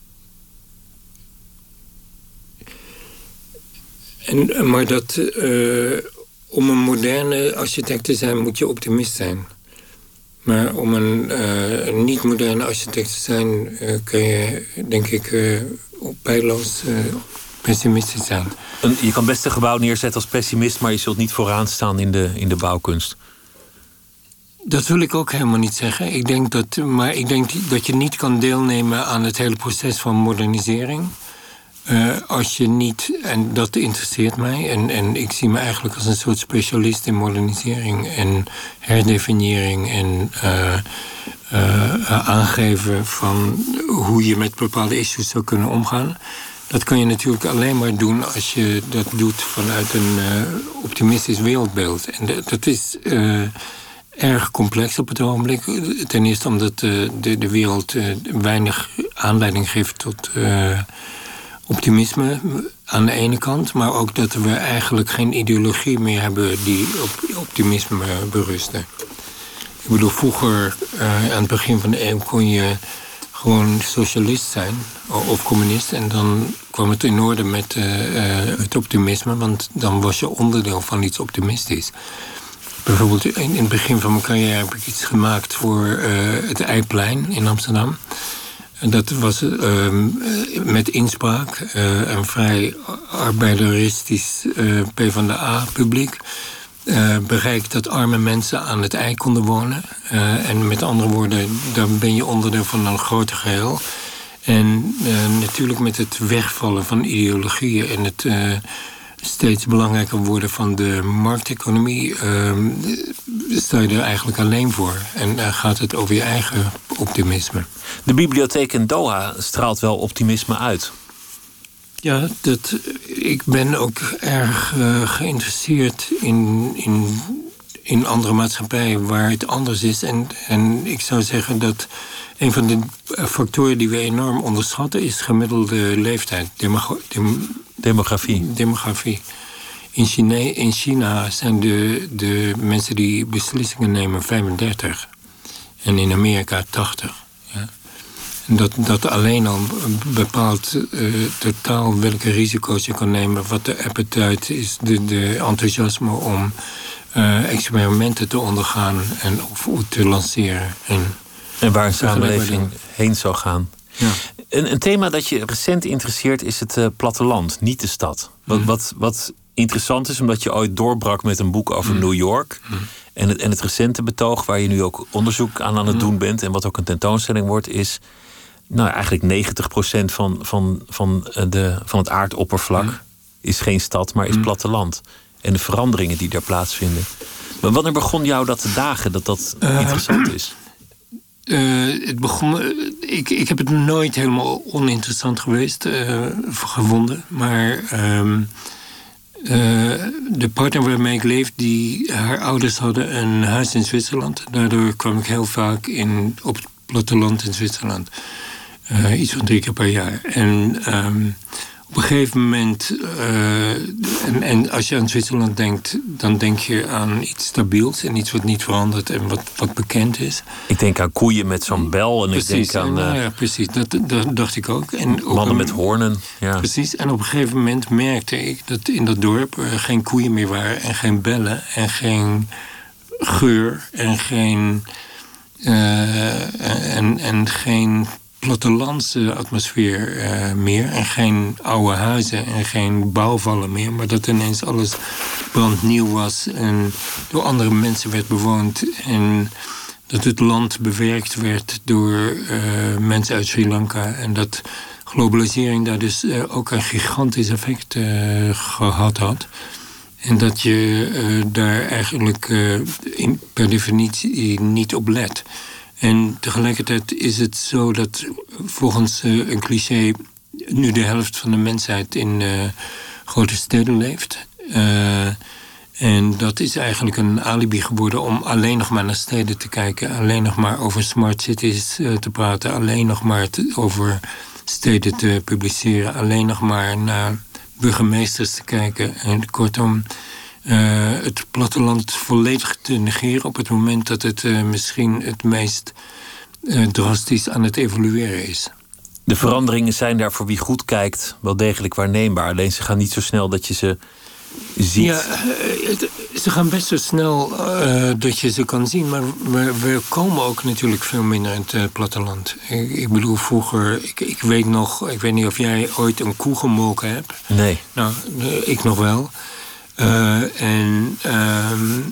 En, maar dat uh, om een moderne architect te zijn moet je optimist zijn. Maar om een uh, niet-moderne architect te zijn Uh, kun je, denk ik, uh, pijloos uh, pessimistisch zijn. En je kan best een gebouw neerzetten als pessimist, maar je zult niet vooraan staan in de, in de bouwkunst. Dat wil ik ook helemaal niet zeggen. Ik denk dat, maar ik denk dat je niet kan deelnemen aan het hele proces van modernisering. Uh, als je niet, en dat interesseert mij, en, en ik zie me eigenlijk als een soort specialist in modernisering en herdefiniëring en uh, uh, aangeven van hoe je met bepaalde issues zou kunnen omgaan. Dat kan je natuurlijk alleen maar doen als je dat doet vanuit een uh, optimistisch wereldbeeld. En de, dat is uh, erg complex op het ogenblik. Ten eerste omdat uh, de, de wereld uh, weinig aanleiding geeft tot Uh, optimisme aan de ene kant, maar ook dat we eigenlijk geen ideologie meer hebben die op optimisme berustte. Ik bedoel, vroeger, uh, aan het begin van de eeuw, kon je gewoon socialist zijn of communist en dan kwam het in orde met uh, uh, het optimisme, want dan was je onderdeel van iets optimistisch. Bijvoorbeeld in, in het begin van mijn carrière heb ik iets gemaakt voor uh, het Eiplein in Amsterdam. En dat was uh, met inspraak, uh, een vrij arbeideristisch uh, PvdA-publiek. Uh, bereikt dat arme mensen aan het ei konden wonen. Uh, en met andere woorden, dan ben je onderdeel van een groter geheel. En uh, natuurlijk met het wegvallen van ideologieën en het Uh, steeds belangrijker worden van de markteconomie, Uh, sta je er eigenlijk alleen voor. En uh, gaat het over je eigen optimisme. De bibliotheek in Doha straalt wel optimisme uit. Ja, dat, ik ben ook erg uh, geïnteresseerd in, in, in andere maatschappijen waar het anders is. En, en ik zou zeggen dat een van de factoren die we enorm onderschatten is gemiddelde leeftijd. Demo, dem, demografie. Demografie. In China, in China zijn de, de mensen die beslissingen nemen vijfendertig. En in Amerika tachtig. Ja. En dat, dat alleen al bepaalt uh, totaal welke risico's je kan nemen. Wat de appetite is, de, de enthousiasme om uh, experimenten te ondergaan en of te lanceren. En, en waar een samenleving heen zou gaan. Ja. Een, een thema dat je recent interesseert is het uh, platteland, niet de stad. Wat, mm. wat, wat interessant is, omdat je ooit doorbrak met een boek over mm. New York. Mm. En, het, en het recente betoog, waar je nu ook onderzoek aan aan het mm. doen bent, en wat ook een tentoonstelling wordt, is nou, eigenlijk negentig procent van, van, van, de, van het aardoppervlak mm. is geen stad, maar is mm. platteland. En de veranderingen die daar plaatsvinden. Maar wanneer begon jou dat te dagen, dat dat uh, interessant is? Uh, het begon, uh, ik, ik heb het nooit helemaal oninteressant geweest uh, gevonden. Maar uh, uh, de partner waarmee ik leef, die, haar ouders hadden een huis in Zwitserland. Daardoor kwam ik heel vaak in, op het platteland in Zwitserland. Uh, iets van drie keer per jaar. En um, op een gegeven moment, uh, en, en als je aan Zwitserland denkt, dan denk je aan iets stabiels en iets wat niet verandert en wat, wat bekend is. Ik denk aan koeien met zo'n bel en precies, ik denk aan... Nou uh, ja, precies, dat, dat dacht ik ook. En mannen een, met hoornen. Ja. Precies, en op een gegeven moment merkte ik dat in dat dorp uh, geen koeien meer waren en geen bellen en geen geur en geen... Uh, en, en geen plattelandse atmosfeer uh, meer. En geen oude huizen en geen bouwvallen meer. Maar dat ineens alles brandnieuw was en door andere mensen werd bewoond. En dat het land bewerkt werd door uh, mensen uit Sri Lanka. En dat globalisering daar dus uh, ook een gigantisch effect uh, gehad had. En dat je uh, daar eigenlijk uh, in, per definitie niet op let. En tegelijkertijd is het zo dat volgens uh, een cliché nu de helft van de mensheid in uh, grote steden leeft. Uh, en dat is eigenlijk een alibi geworden om alleen nog maar naar steden te kijken. Alleen nog maar over smart cities uh, te praten. Alleen nog maar te, over steden te publiceren. Alleen nog maar naar burgemeesters te kijken. En kortom, uh, het platteland volledig te negeren op het moment dat het uh, misschien het meest uh, drastisch aan het evolueren is. De veranderingen zijn daar voor wie goed kijkt wel degelijk waarneembaar. Alleen ze gaan niet zo snel dat je ze ziet. Ja, het, ze gaan best zo snel uh, dat je ze kan zien. Maar we, we komen ook natuurlijk veel minder in het uh, platteland. Ik, ik bedoel, vroeger... Ik, ik weet nog... Ik weet niet of jij ooit een koe gemolken hebt. Nee. Nou, ik nog wel. Uh, en... Um,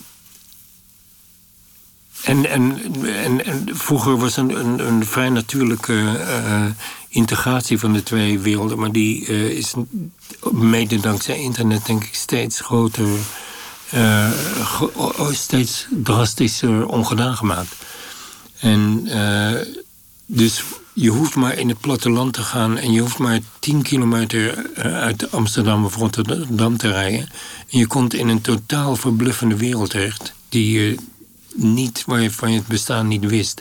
En, en, en, en vroeger was een, een, een vrij natuurlijke uh, integratie van de twee werelden. Maar die uh, is mede dankzij internet denk ik steeds groter, uh, ge, steeds drastischer ongedaan gemaakt. En uh, dus je hoeft maar in het platteland te gaan en je hoeft maar tien kilometer uit Amsterdam of Rotterdam te rijden. En je komt in een totaal verbluffende wereld terecht die je niet, waarvan je het bestaan niet wist.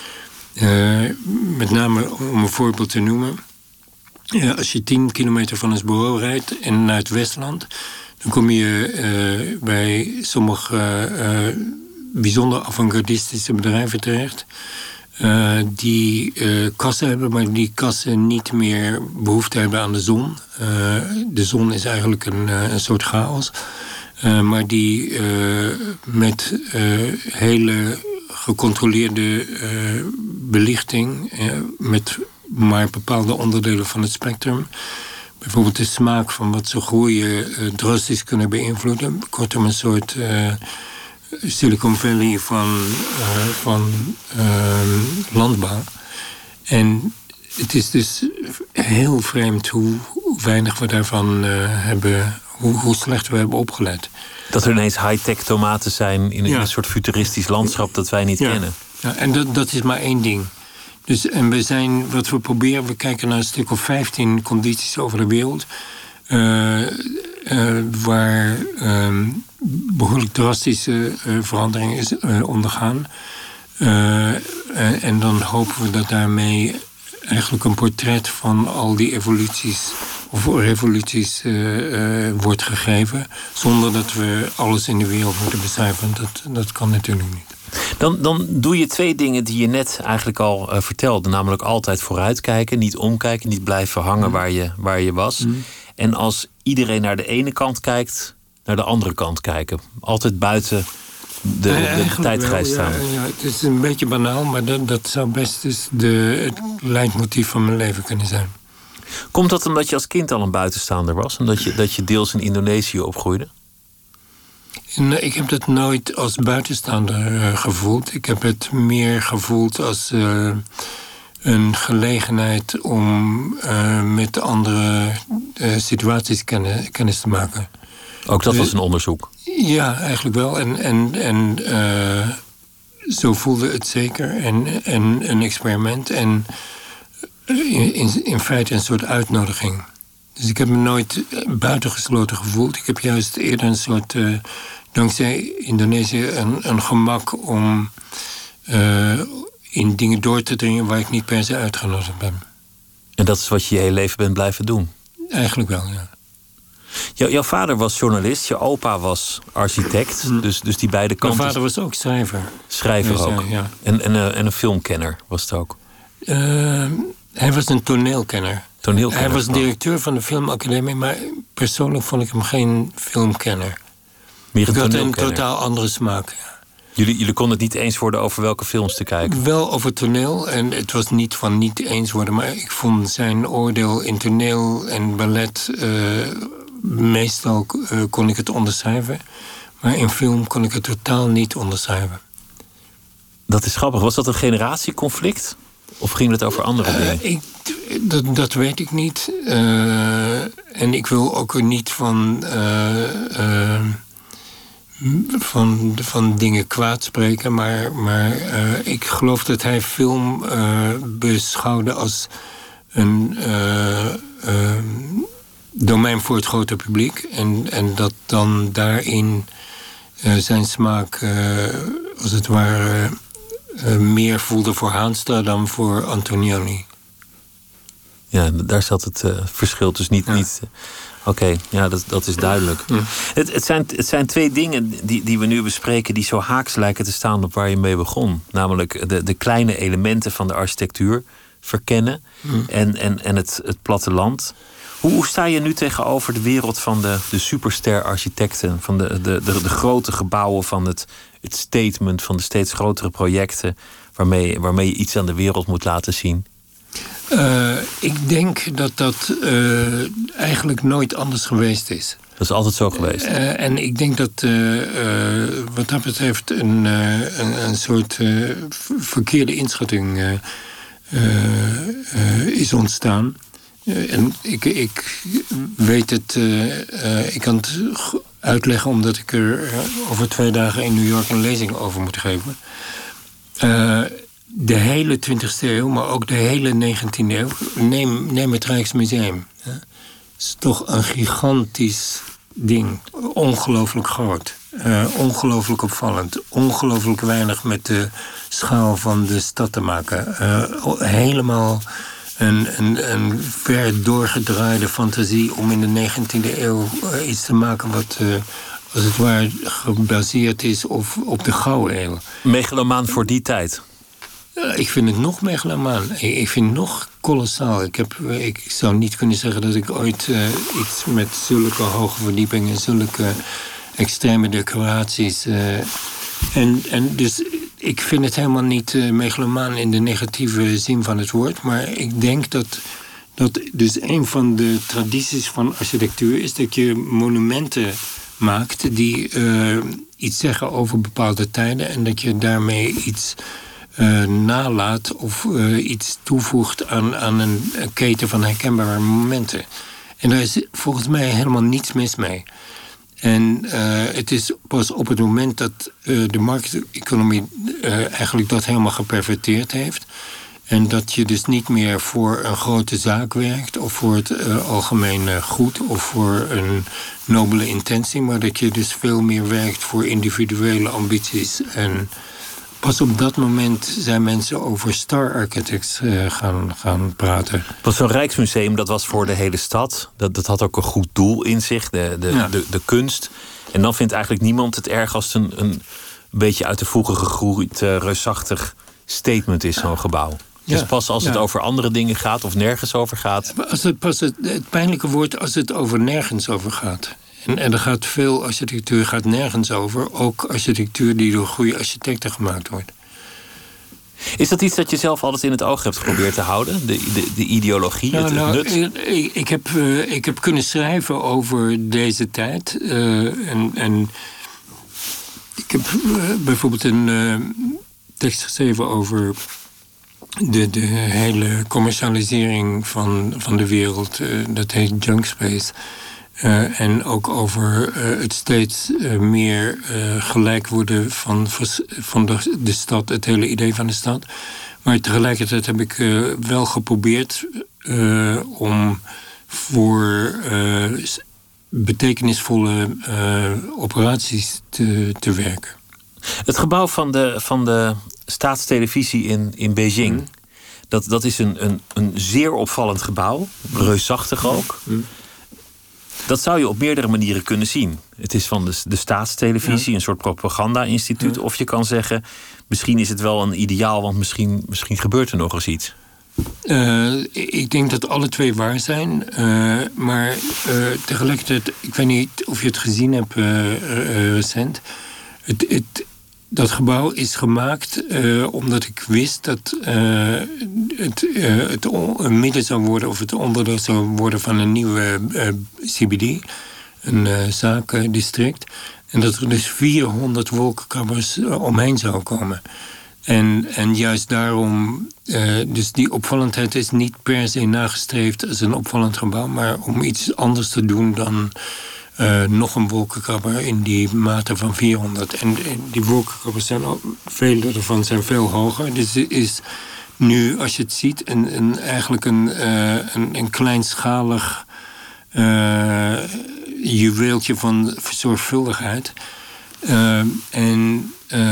Uh, met name om een voorbeeld te noemen. Ja, als je tien kilometer van ons bureau rijdt en naar het Westland, dan kom je uh, bij sommige uh, bijzonder avant-gardistische bedrijven terecht. Uh, die uh, kassen hebben, maar die kassen niet meer behoefte hebben aan de zon. Uh, de zon is eigenlijk een, uh, een soort chaos. Uh, maar die uh, met uh, hele gecontroleerde uh, belichting, uh, met maar bepaalde onderdelen van het spectrum, bijvoorbeeld de smaak van wat ze groeien, uh, drastisch kunnen beïnvloeden. Kortom, een soort uh, Silicon Valley van, uh, van uh, landbouw. En het is dus heel vreemd hoe weinig we daarvan uh, hebben. Hoe, hoe slecht we hebben opgelet. Dat er ineens high-tech tomaten zijn in een, ja. een soort futuristisch landschap dat wij niet ja. kennen. Ja, en dat, dat is maar één ding. Dus, en we zijn, wat we proberen, we kijken naar een stuk of vijftien condities over de wereld. Uh, uh, waar uh, behoorlijk drastische uh, veranderingen is, uh, ondergaan. Uh, en, en dan hopen we dat daarmee eigenlijk een portret van al die evoluties of revoluties uh, uh, wordt gegeven, zonder dat we alles in de wereld moeten beschrijven. Dat, dat kan natuurlijk niet. Dan, dan doe je twee dingen die je net eigenlijk al uh, vertelde. Namelijk altijd vooruitkijken, niet omkijken, niet blijven hangen mm. waar, je, waar je was. Mm. En als iedereen naar de ene kant kijkt, naar de andere kant kijken. Altijd buiten de, ja, de, de tijdgeest staan. Ja, ja, het is een beetje banaal, maar dat, dat zou best dus de, het leidmotief van mijn leven kunnen zijn. Komt dat omdat je als kind al een buitenstaander was? Omdat je, dat je deels in Indonesië opgroeide? Nee, ik heb dat nooit als buitenstaander uh, gevoeld. Ik heb het meer gevoeld als uh, een gelegenheid om uh, met andere uh, situaties kennis, kennis te maken. Ook dat dus, was een onderzoek? Ja, eigenlijk wel. En, en, en uh, zo voelde het zeker. En, en een experiment. En in, in, in feite een soort uitnodiging. Dus ik heb me nooit buitengesloten gevoeld. Ik heb juist eerder een soort, uh, dankzij Indonesië, een, een gemak om uh, in dingen door te dringen waar ik niet per se uitgenodigd ben. En dat is wat je je hele leven bent blijven doen? eigenlijk wel, ja. Jou, jouw vader was journalist, je opa was architect. Mm. Dus, dus die beide kanten... Mijn vader was ook schrijver. Schrijver dus, ook. Uh, ja. En, en, uh, en een filmkenner was het ook? Uh, hij was een toneelkenner. toneelkenner. Hij was directeur van de filmacademie, maar persoonlijk vond ik hem geen filmkenner. Meer een ik had toneelkenner. een totaal andere smaak, ja. Jullie, jullie konden het niet eens worden over welke films te kijken? Wel over toneel. En het was niet van niet eens worden. Maar ik vond zijn oordeel in toneel en ballet... Uh, meestal uh, kon ik het onderschrijven. Maar in film kon ik het totaal niet onderschrijven. Dat is grappig. Was dat een generatieconflict? Of ging het over andere uh, dingen? Ik, dat, dat weet ik niet. Uh, en ik wil ook er niet van... Uh, uh, Van, van dingen kwaad spreken, maar, maar uh, ik geloof dat hij film uh, beschouwde als een uh, uh, domein voor het grote publiek. En, en dat dan daarin uh, zijn smaak, uh, als het ware, uh, meer voelde voor Haanstra dan voor Antonioni. Ja, daar zat het uh, verschil dus niet... Ja. niet uh, Oké, okay, ja, dat, dat is duidelijk. Ja. Het, het, zijn, het zijn twee dingen die, die we nu bespreken... die zo haaks lijken te staan op waar je mee begon. Namelijk de, de kleine elementen van de architectuur verkennen... Ja. en, en, en het, het platteland. Hoe, hoe sta je nu tegenover de wereld van de, de superster-architecten... van de, de, de, de grote gebouwen, van het, het statement... van de steeds grotere projecten... waarmee, waarmee je iets aan de wereld moet laten zien? Uh, ik denk dat dat uh, eigenlijk nooit anders geweest is. Dat is altijd zo geweest. Uh, en ik denk dat uh, uh, wat dat betreft een, uh, een, een soort uh, verkeerde inschatting uh, uh, is ontstaan. Uh, en ik, ik weet het, uh, uh, ik kan het uitleggen omdat ik er uh, over twee dagen in New York een lezing over moet geven. Uh, De hele twintigste eeuw, maar ook de hele negentiende eeuw. Neem, neem het Rijksmuseum. Het is toch een gigantisch ding. Ongelooflijk groot. Uh, ongelooflijk opvallend. Ongelooflijk weinig met de schaal van de stad te maken. Uh, helemaal een, een, een ver doorgedraaide fantasie... om in de negentiende eeuw uh, iets te maken wat... Uh, als het ware gebaseerd is op, op de Gouden Eeuw. Megalomaan voor die tijd. Ik vind het nog megalomaan. Ik vind het nog kolossaal. Ik, heb, ik zou niet kunnen zeggen dat ik ooit uh, iets met zulke hoge verdiepingen... zulke extreme decoraties... Uh, en, en dus ik vind het helemaal niet uh, megalomaan in de negatieve zin van het woord. Maar ik denk dat, dat dus een van de tradities van architectuur... is dat je monumenten maakt die uh, iets zeggen over bepaalde tijden... en dat je daarmee iets... Uh, nalaat of uh, iets toevoegt aan, aan een, een keten van herkenbare momenten. En daar is volgens mij helemaal niets mis mee. En uh, het is pas op het moment dat uh, de markteconomie uh, eigenlijk dat helemaal geperverteerd heeft... en dat je dus niet meer voor een grote zaak werkt... of voor het uh, algemene goed of voor een nobele intentie... maar dat je dus veel meer werkt voor individuele ambities... en pas op dat moment zijn mensen over star architects uh, gaan, gaan praten. Was zo'n Rijksmuseum, dat was voor de hele stad. Dat, dat had ook een goed doel in zich, de, de, ja. de, de kunst. En dan vindt eigenlijk niemand het erg als het een, een beetje uit de voegen gegroeid, uh, reusachtig statement is, zo'n gebouw. Ja. Dus pas als ja. het over andere dingen gaat of nergens over gaat. Als het, pas het, het pijnlijke woord als het over nergens over gaat. En, en er gaat veel architectuur gaat nergens over. Ook architectuur die door goede architecten gemaakt wordt. Is dat iets dat je zelf altijd in het oog hebt geprobeerd te houden? De, de, de ideologie, nou, het, nou, het nut? Ik, ik, heb, uh, ik heb kunnen schrijven over deze tijd. Uh, en, en ik heb uh, bijvoorbeeld een uh, tekst geschreven over... De, de hele commercialisering van, van de wereld. Uh, dat heet Junk Space. Uh, en ook over uh, het steeds uh, meer uh, gelijk worden van, van de, de stad, het hele idee van de stad. Maar tegelijkertijd heb ik uh, wel geprobeerd uh, om voor uh, betekenisvolle uh, operaties te, te werken. Het gebouw van de, van de staatstelevisie in, in Beijing... Mm. Dat, dat is een, een, een zeer opvallend gebouw, reusachtig ook... Mm. Dat zou je op meerdere manieren kunnen zien. Het is van de, de staatstelevisie, ja. een soort propaganda-instituut. Ja. Of je kan zeggen, misschien is het wel een ideaal, want misschien, misschien gebeurt er nog eens iets. Uh, ik denk dat alle twee waar zijn. Uh, maar uh, tegelijkertijd, ik weet niet of je het gezien hebt uh, uh, recent. Het, het, dat gebouw is gemaakt uh, omdat ik wist dat uh, het, uh, het een midden zou worden, of het onderdeel zou worden van een nieuwe uh, C B D, een uh, zakendistrict. En dat er dus vierhonderd wolkenkrabbers uh, omheen zouden komen. En, en juist daarom, uh, dus die opvallendheid is niet per se nagestreefd als een opvallend gebouw, maar om iets anders te doen dan uh, nog een wolkenkrabber in die mate van vierhonderd. En, en die wolkenkrabbers zijn ook, vele ervan zijn veel hoger. Dus het is nu, als je het ziet, een, een, eigenlijk een, uh, een, een kleinschalig uh, juweeltje van zorgvuldigheid. Uh, en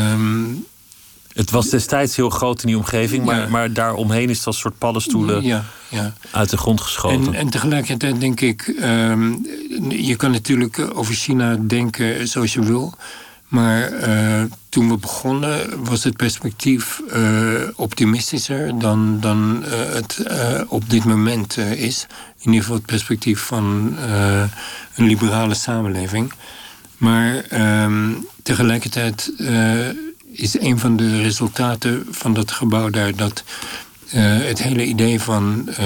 um, Het was destijds heel groot in die omgeving, maar, ja. maar daaromheen is het als soort paddenstoelen ja, ja. uit de grond geschoten. En, en tegelijkertijd denk ik, um, je kan natuurlijk over China denken zoals je wil. Maar uh, toen we begonnen was het perspectief uh, optimistischer dan, dan uh, het uh, op dit moment uh, is. In ieder geval het perspectief van uh, een liberale samenleving. Maar um, tegelijkertijd Uh, is een van de resultaten van dat gebouw daar dat uh, het hele idee van uh,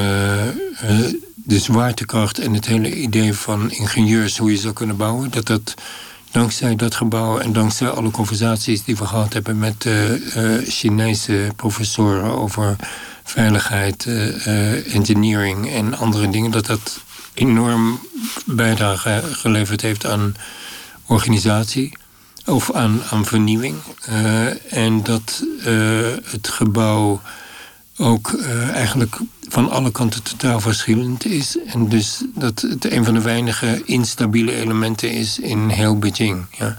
uh, de zwaartekracht en het hele idee van ingenieurs, hoe je zou kunnen bouwen, dat dat dankzij dat gebouw en dankzij alle conversaties die we gehad hebben met uh, uh, Chinese professoren over veiligheid, uh, uh, engineering en andere dingen, dat dat enorm bijdrage geleverd heeft aan organisatie. Of aan, aan vernieuwing. Uh, en dat uh, het gebouw ook uh, eigenlijk van alle kanten totaal verschillend is. En dus dat het een van de weinige instabiele elementen is in heel Beijing. Ja.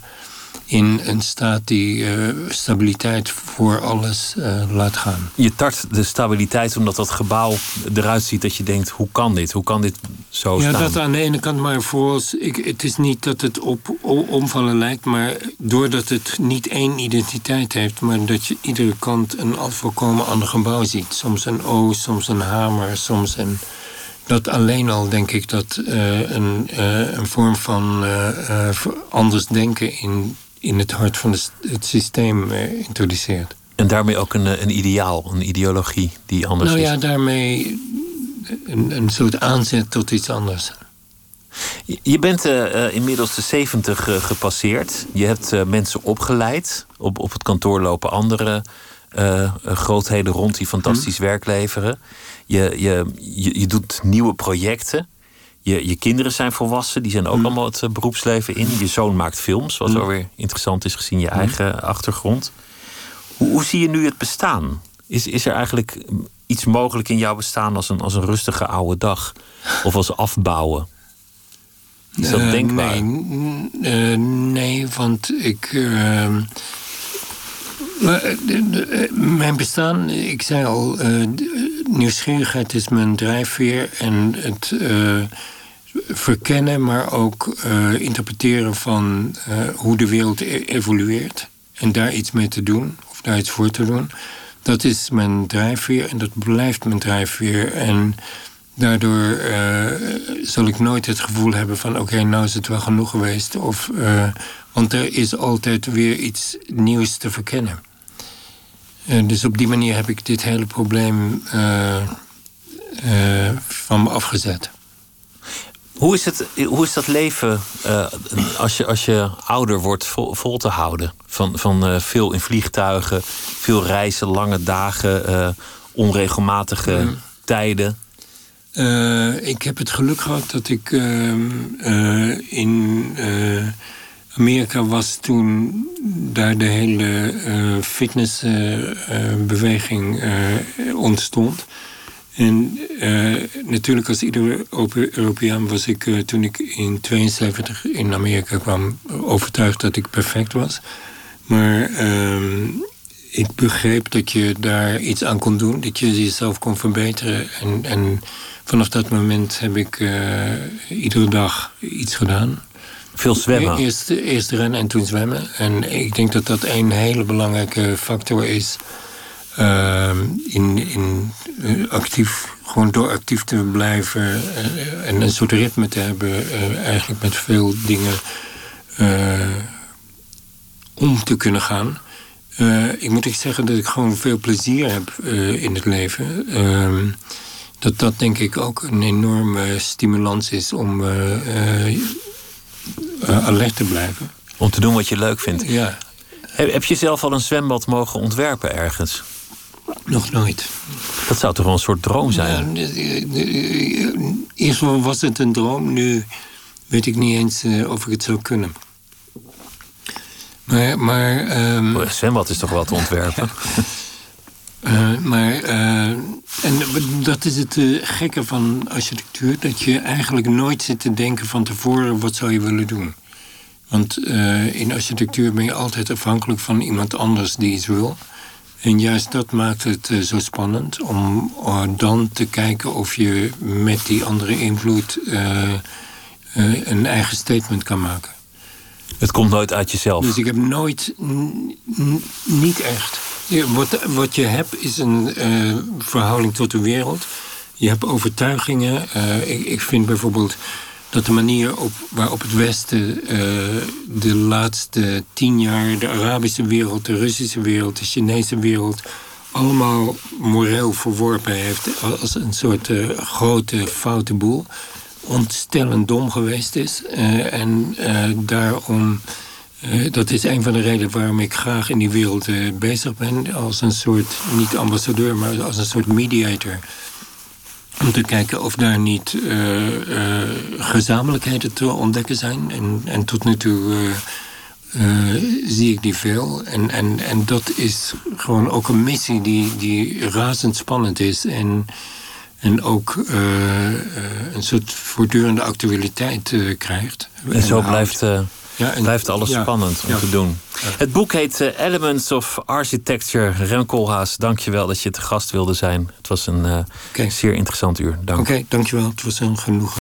In een staat die uh, stabiliteit voor alles uh, laat gaan. Je tart de stabiliteit omdat dat gebouw eruit ziet dat je denkt, hoe kan dit? Hoe kan dit zo ja, staan? Ja, dat aan de ene kant, maar voor ik, het is niet dat het op omvallen lijkt, maar doordat het niet één identiteit heeft, maar dat je iedere kant een volkomen ander gebouw ziet. Soms een O, soms een hamer, soms een dat alleen al denk ik dat uh, een, uh, een vorm van uh, uh, anders denken in in het hart van de, het systeem uh, introduceert. En daarmee ook een, een ideaal, een ideologie die anders nou is? Nou ja, daarmee een, een soort aanzet tot iets anders. Je bent uh, inmiddels de zeventig uh, gepasseerd. Je hebt uh, mensen opgeleid. Op, op het kantoor lopen andere uh, grootheden rond die fantastisch hmm. werk leveren. Je, je, je, je doet nieuwe projecten. Je, je kinderen zijn volwassen, die zijn ook mm. allemaal het uh, beroepsleven in. Je zoon maakt films, wat mm. wel weer interessant is gezien je mm. eigen achtergrond. Hoe, hoe zie je nu het bestaan? Is, is er eigenlijk iets mogelijk in jouw bestaan als een, als een rustige oude dag? Of als afbouwen? Is dat uh, denkbaar? Nee, uh, nee, want ik Uh, mijn bestaan, ik zei al, uh, nieuwsgierigheid is mijn drijfveer en het Uh, verkennen, maar ook uh, interpreteren van uh, hoe de wereld evolueert. En daar iets mee te doen, of daar iets voor te doen. Dat is mijn drijfveer en dat blijft mijn drijfveer. En daardoor uh, zal ik nooit het gevoel hebben van oké, okay, nou is het wel genoeg geweest. Of, uh, want er is altijd weer iets nieuws te verkennen. Uh, dus op die manier heb ik dit hele probleem uh, uh, van me afgezet. Hoe is, het, hoe is dat leven uh, als, je, als je ouder wordt vol, vol te houden? Van, van uh, veel in vliegtuigen, veel reizen, lange dagen, uh, onregelmatige mm. tijden. Uh, ik heb het geluk gehad dat ik uh, uh, in uh, Amerika was toen daar de hele uh, fitnessbeweging uh, uh, ontstond. En uh, natuurlijk als iedere Europeaan was ik uh, toen ik in tweeënzeventig in Amerika kwam overtuigd dat ik perfect was. Maar uh, ik begreep dat je daar iets aan kon doen, dat je jezelf kon verbeteren en, en vanaf dat moment heb ik uh, iedere dag iets gedaan. Veel zwemmen? Eerst, eerst rennen en toen zwemmen. En ik denk dat dat een hele belangrijke factor is. Uh, in, in uh, actief, gewoon door actief te blijven uh, en een soort ritme te hebben, uh, eigenlijk met veel dingen uh, om te kunnen gaan. Uh, ik moet echt zeggen dat ik gewoon veel plezier heb uh, in het leven. Uh, dat dat denk ik ook een enorme stimulans is om uh, uh, uh, alert te blijven. Om te doen wat je leuk vindt. Ja. Heb, heb je zelf al een zwembad mogen ontwerpen ergens? Nog nooit. Dat zou toch wel een soort droom zijn? Ja, eerst was het een droom, nu weet ik niet eens uh, of ik het zou kunnen. Maar, maar um, een zwembad is toch wel te ontwerpen? uh, maar uh, en dat is het uh, gekke van architectuur, dat je eigenlijk nooit zit te denken van tevoren wat zou je willen doen. Want uh, in architectuur ben je altijd afhankelijk van iemand anders die iets wil. En juist dat maakt het uh, zo spannend om uh, dan te kijken of je met die andere invloed uh, uh, een eigen statement kan maken. Het komt nooit uit jezelf. Dus ik heb nooit, n- n- niet echt. Ja, wat, wat je hebt is een uh, verhouding tot de wereld. Je hebt overtuigingen. Uh, ik, ik vind bijvoorbeeld dat de manier op, waarop het Westen uh, de laatste tien jaar de Arabische wereld, de Russische wereld, de Chinese wereld allemaal moreel verworpen heeft als een soort uh, grote foute boel, ontstellend dom geweest is. Uh, en uh, daarom, uh, dat is een van de redenen waarom ik graag in die wereld uh, bezig ben, als een soort, niet ambassadeur, maar als een soort mediator. Om te kijken of daar niet uh, uh, gezamenlijkheden te ontdekken zijn. En, en tot nu toe uh, uh, zie ik die veel. En, en, en dat is gewoon ook een missie die, die razendspannend is. En, en ook uh, uh, een soort voortdurende actualiteit uh, krijgt. En, en zo blijft, uh, ja, en, blijft alles ja, spannend om ja. te doen. Ja. Het boek heet uh, Elements of Architecture. Rem Koolhaas, dank je wel dat je te gast wilde zijn. Het was een uh, okay. zeer interessant uur. Dank. Oké, okay, dank je wel. Het was een genoegen.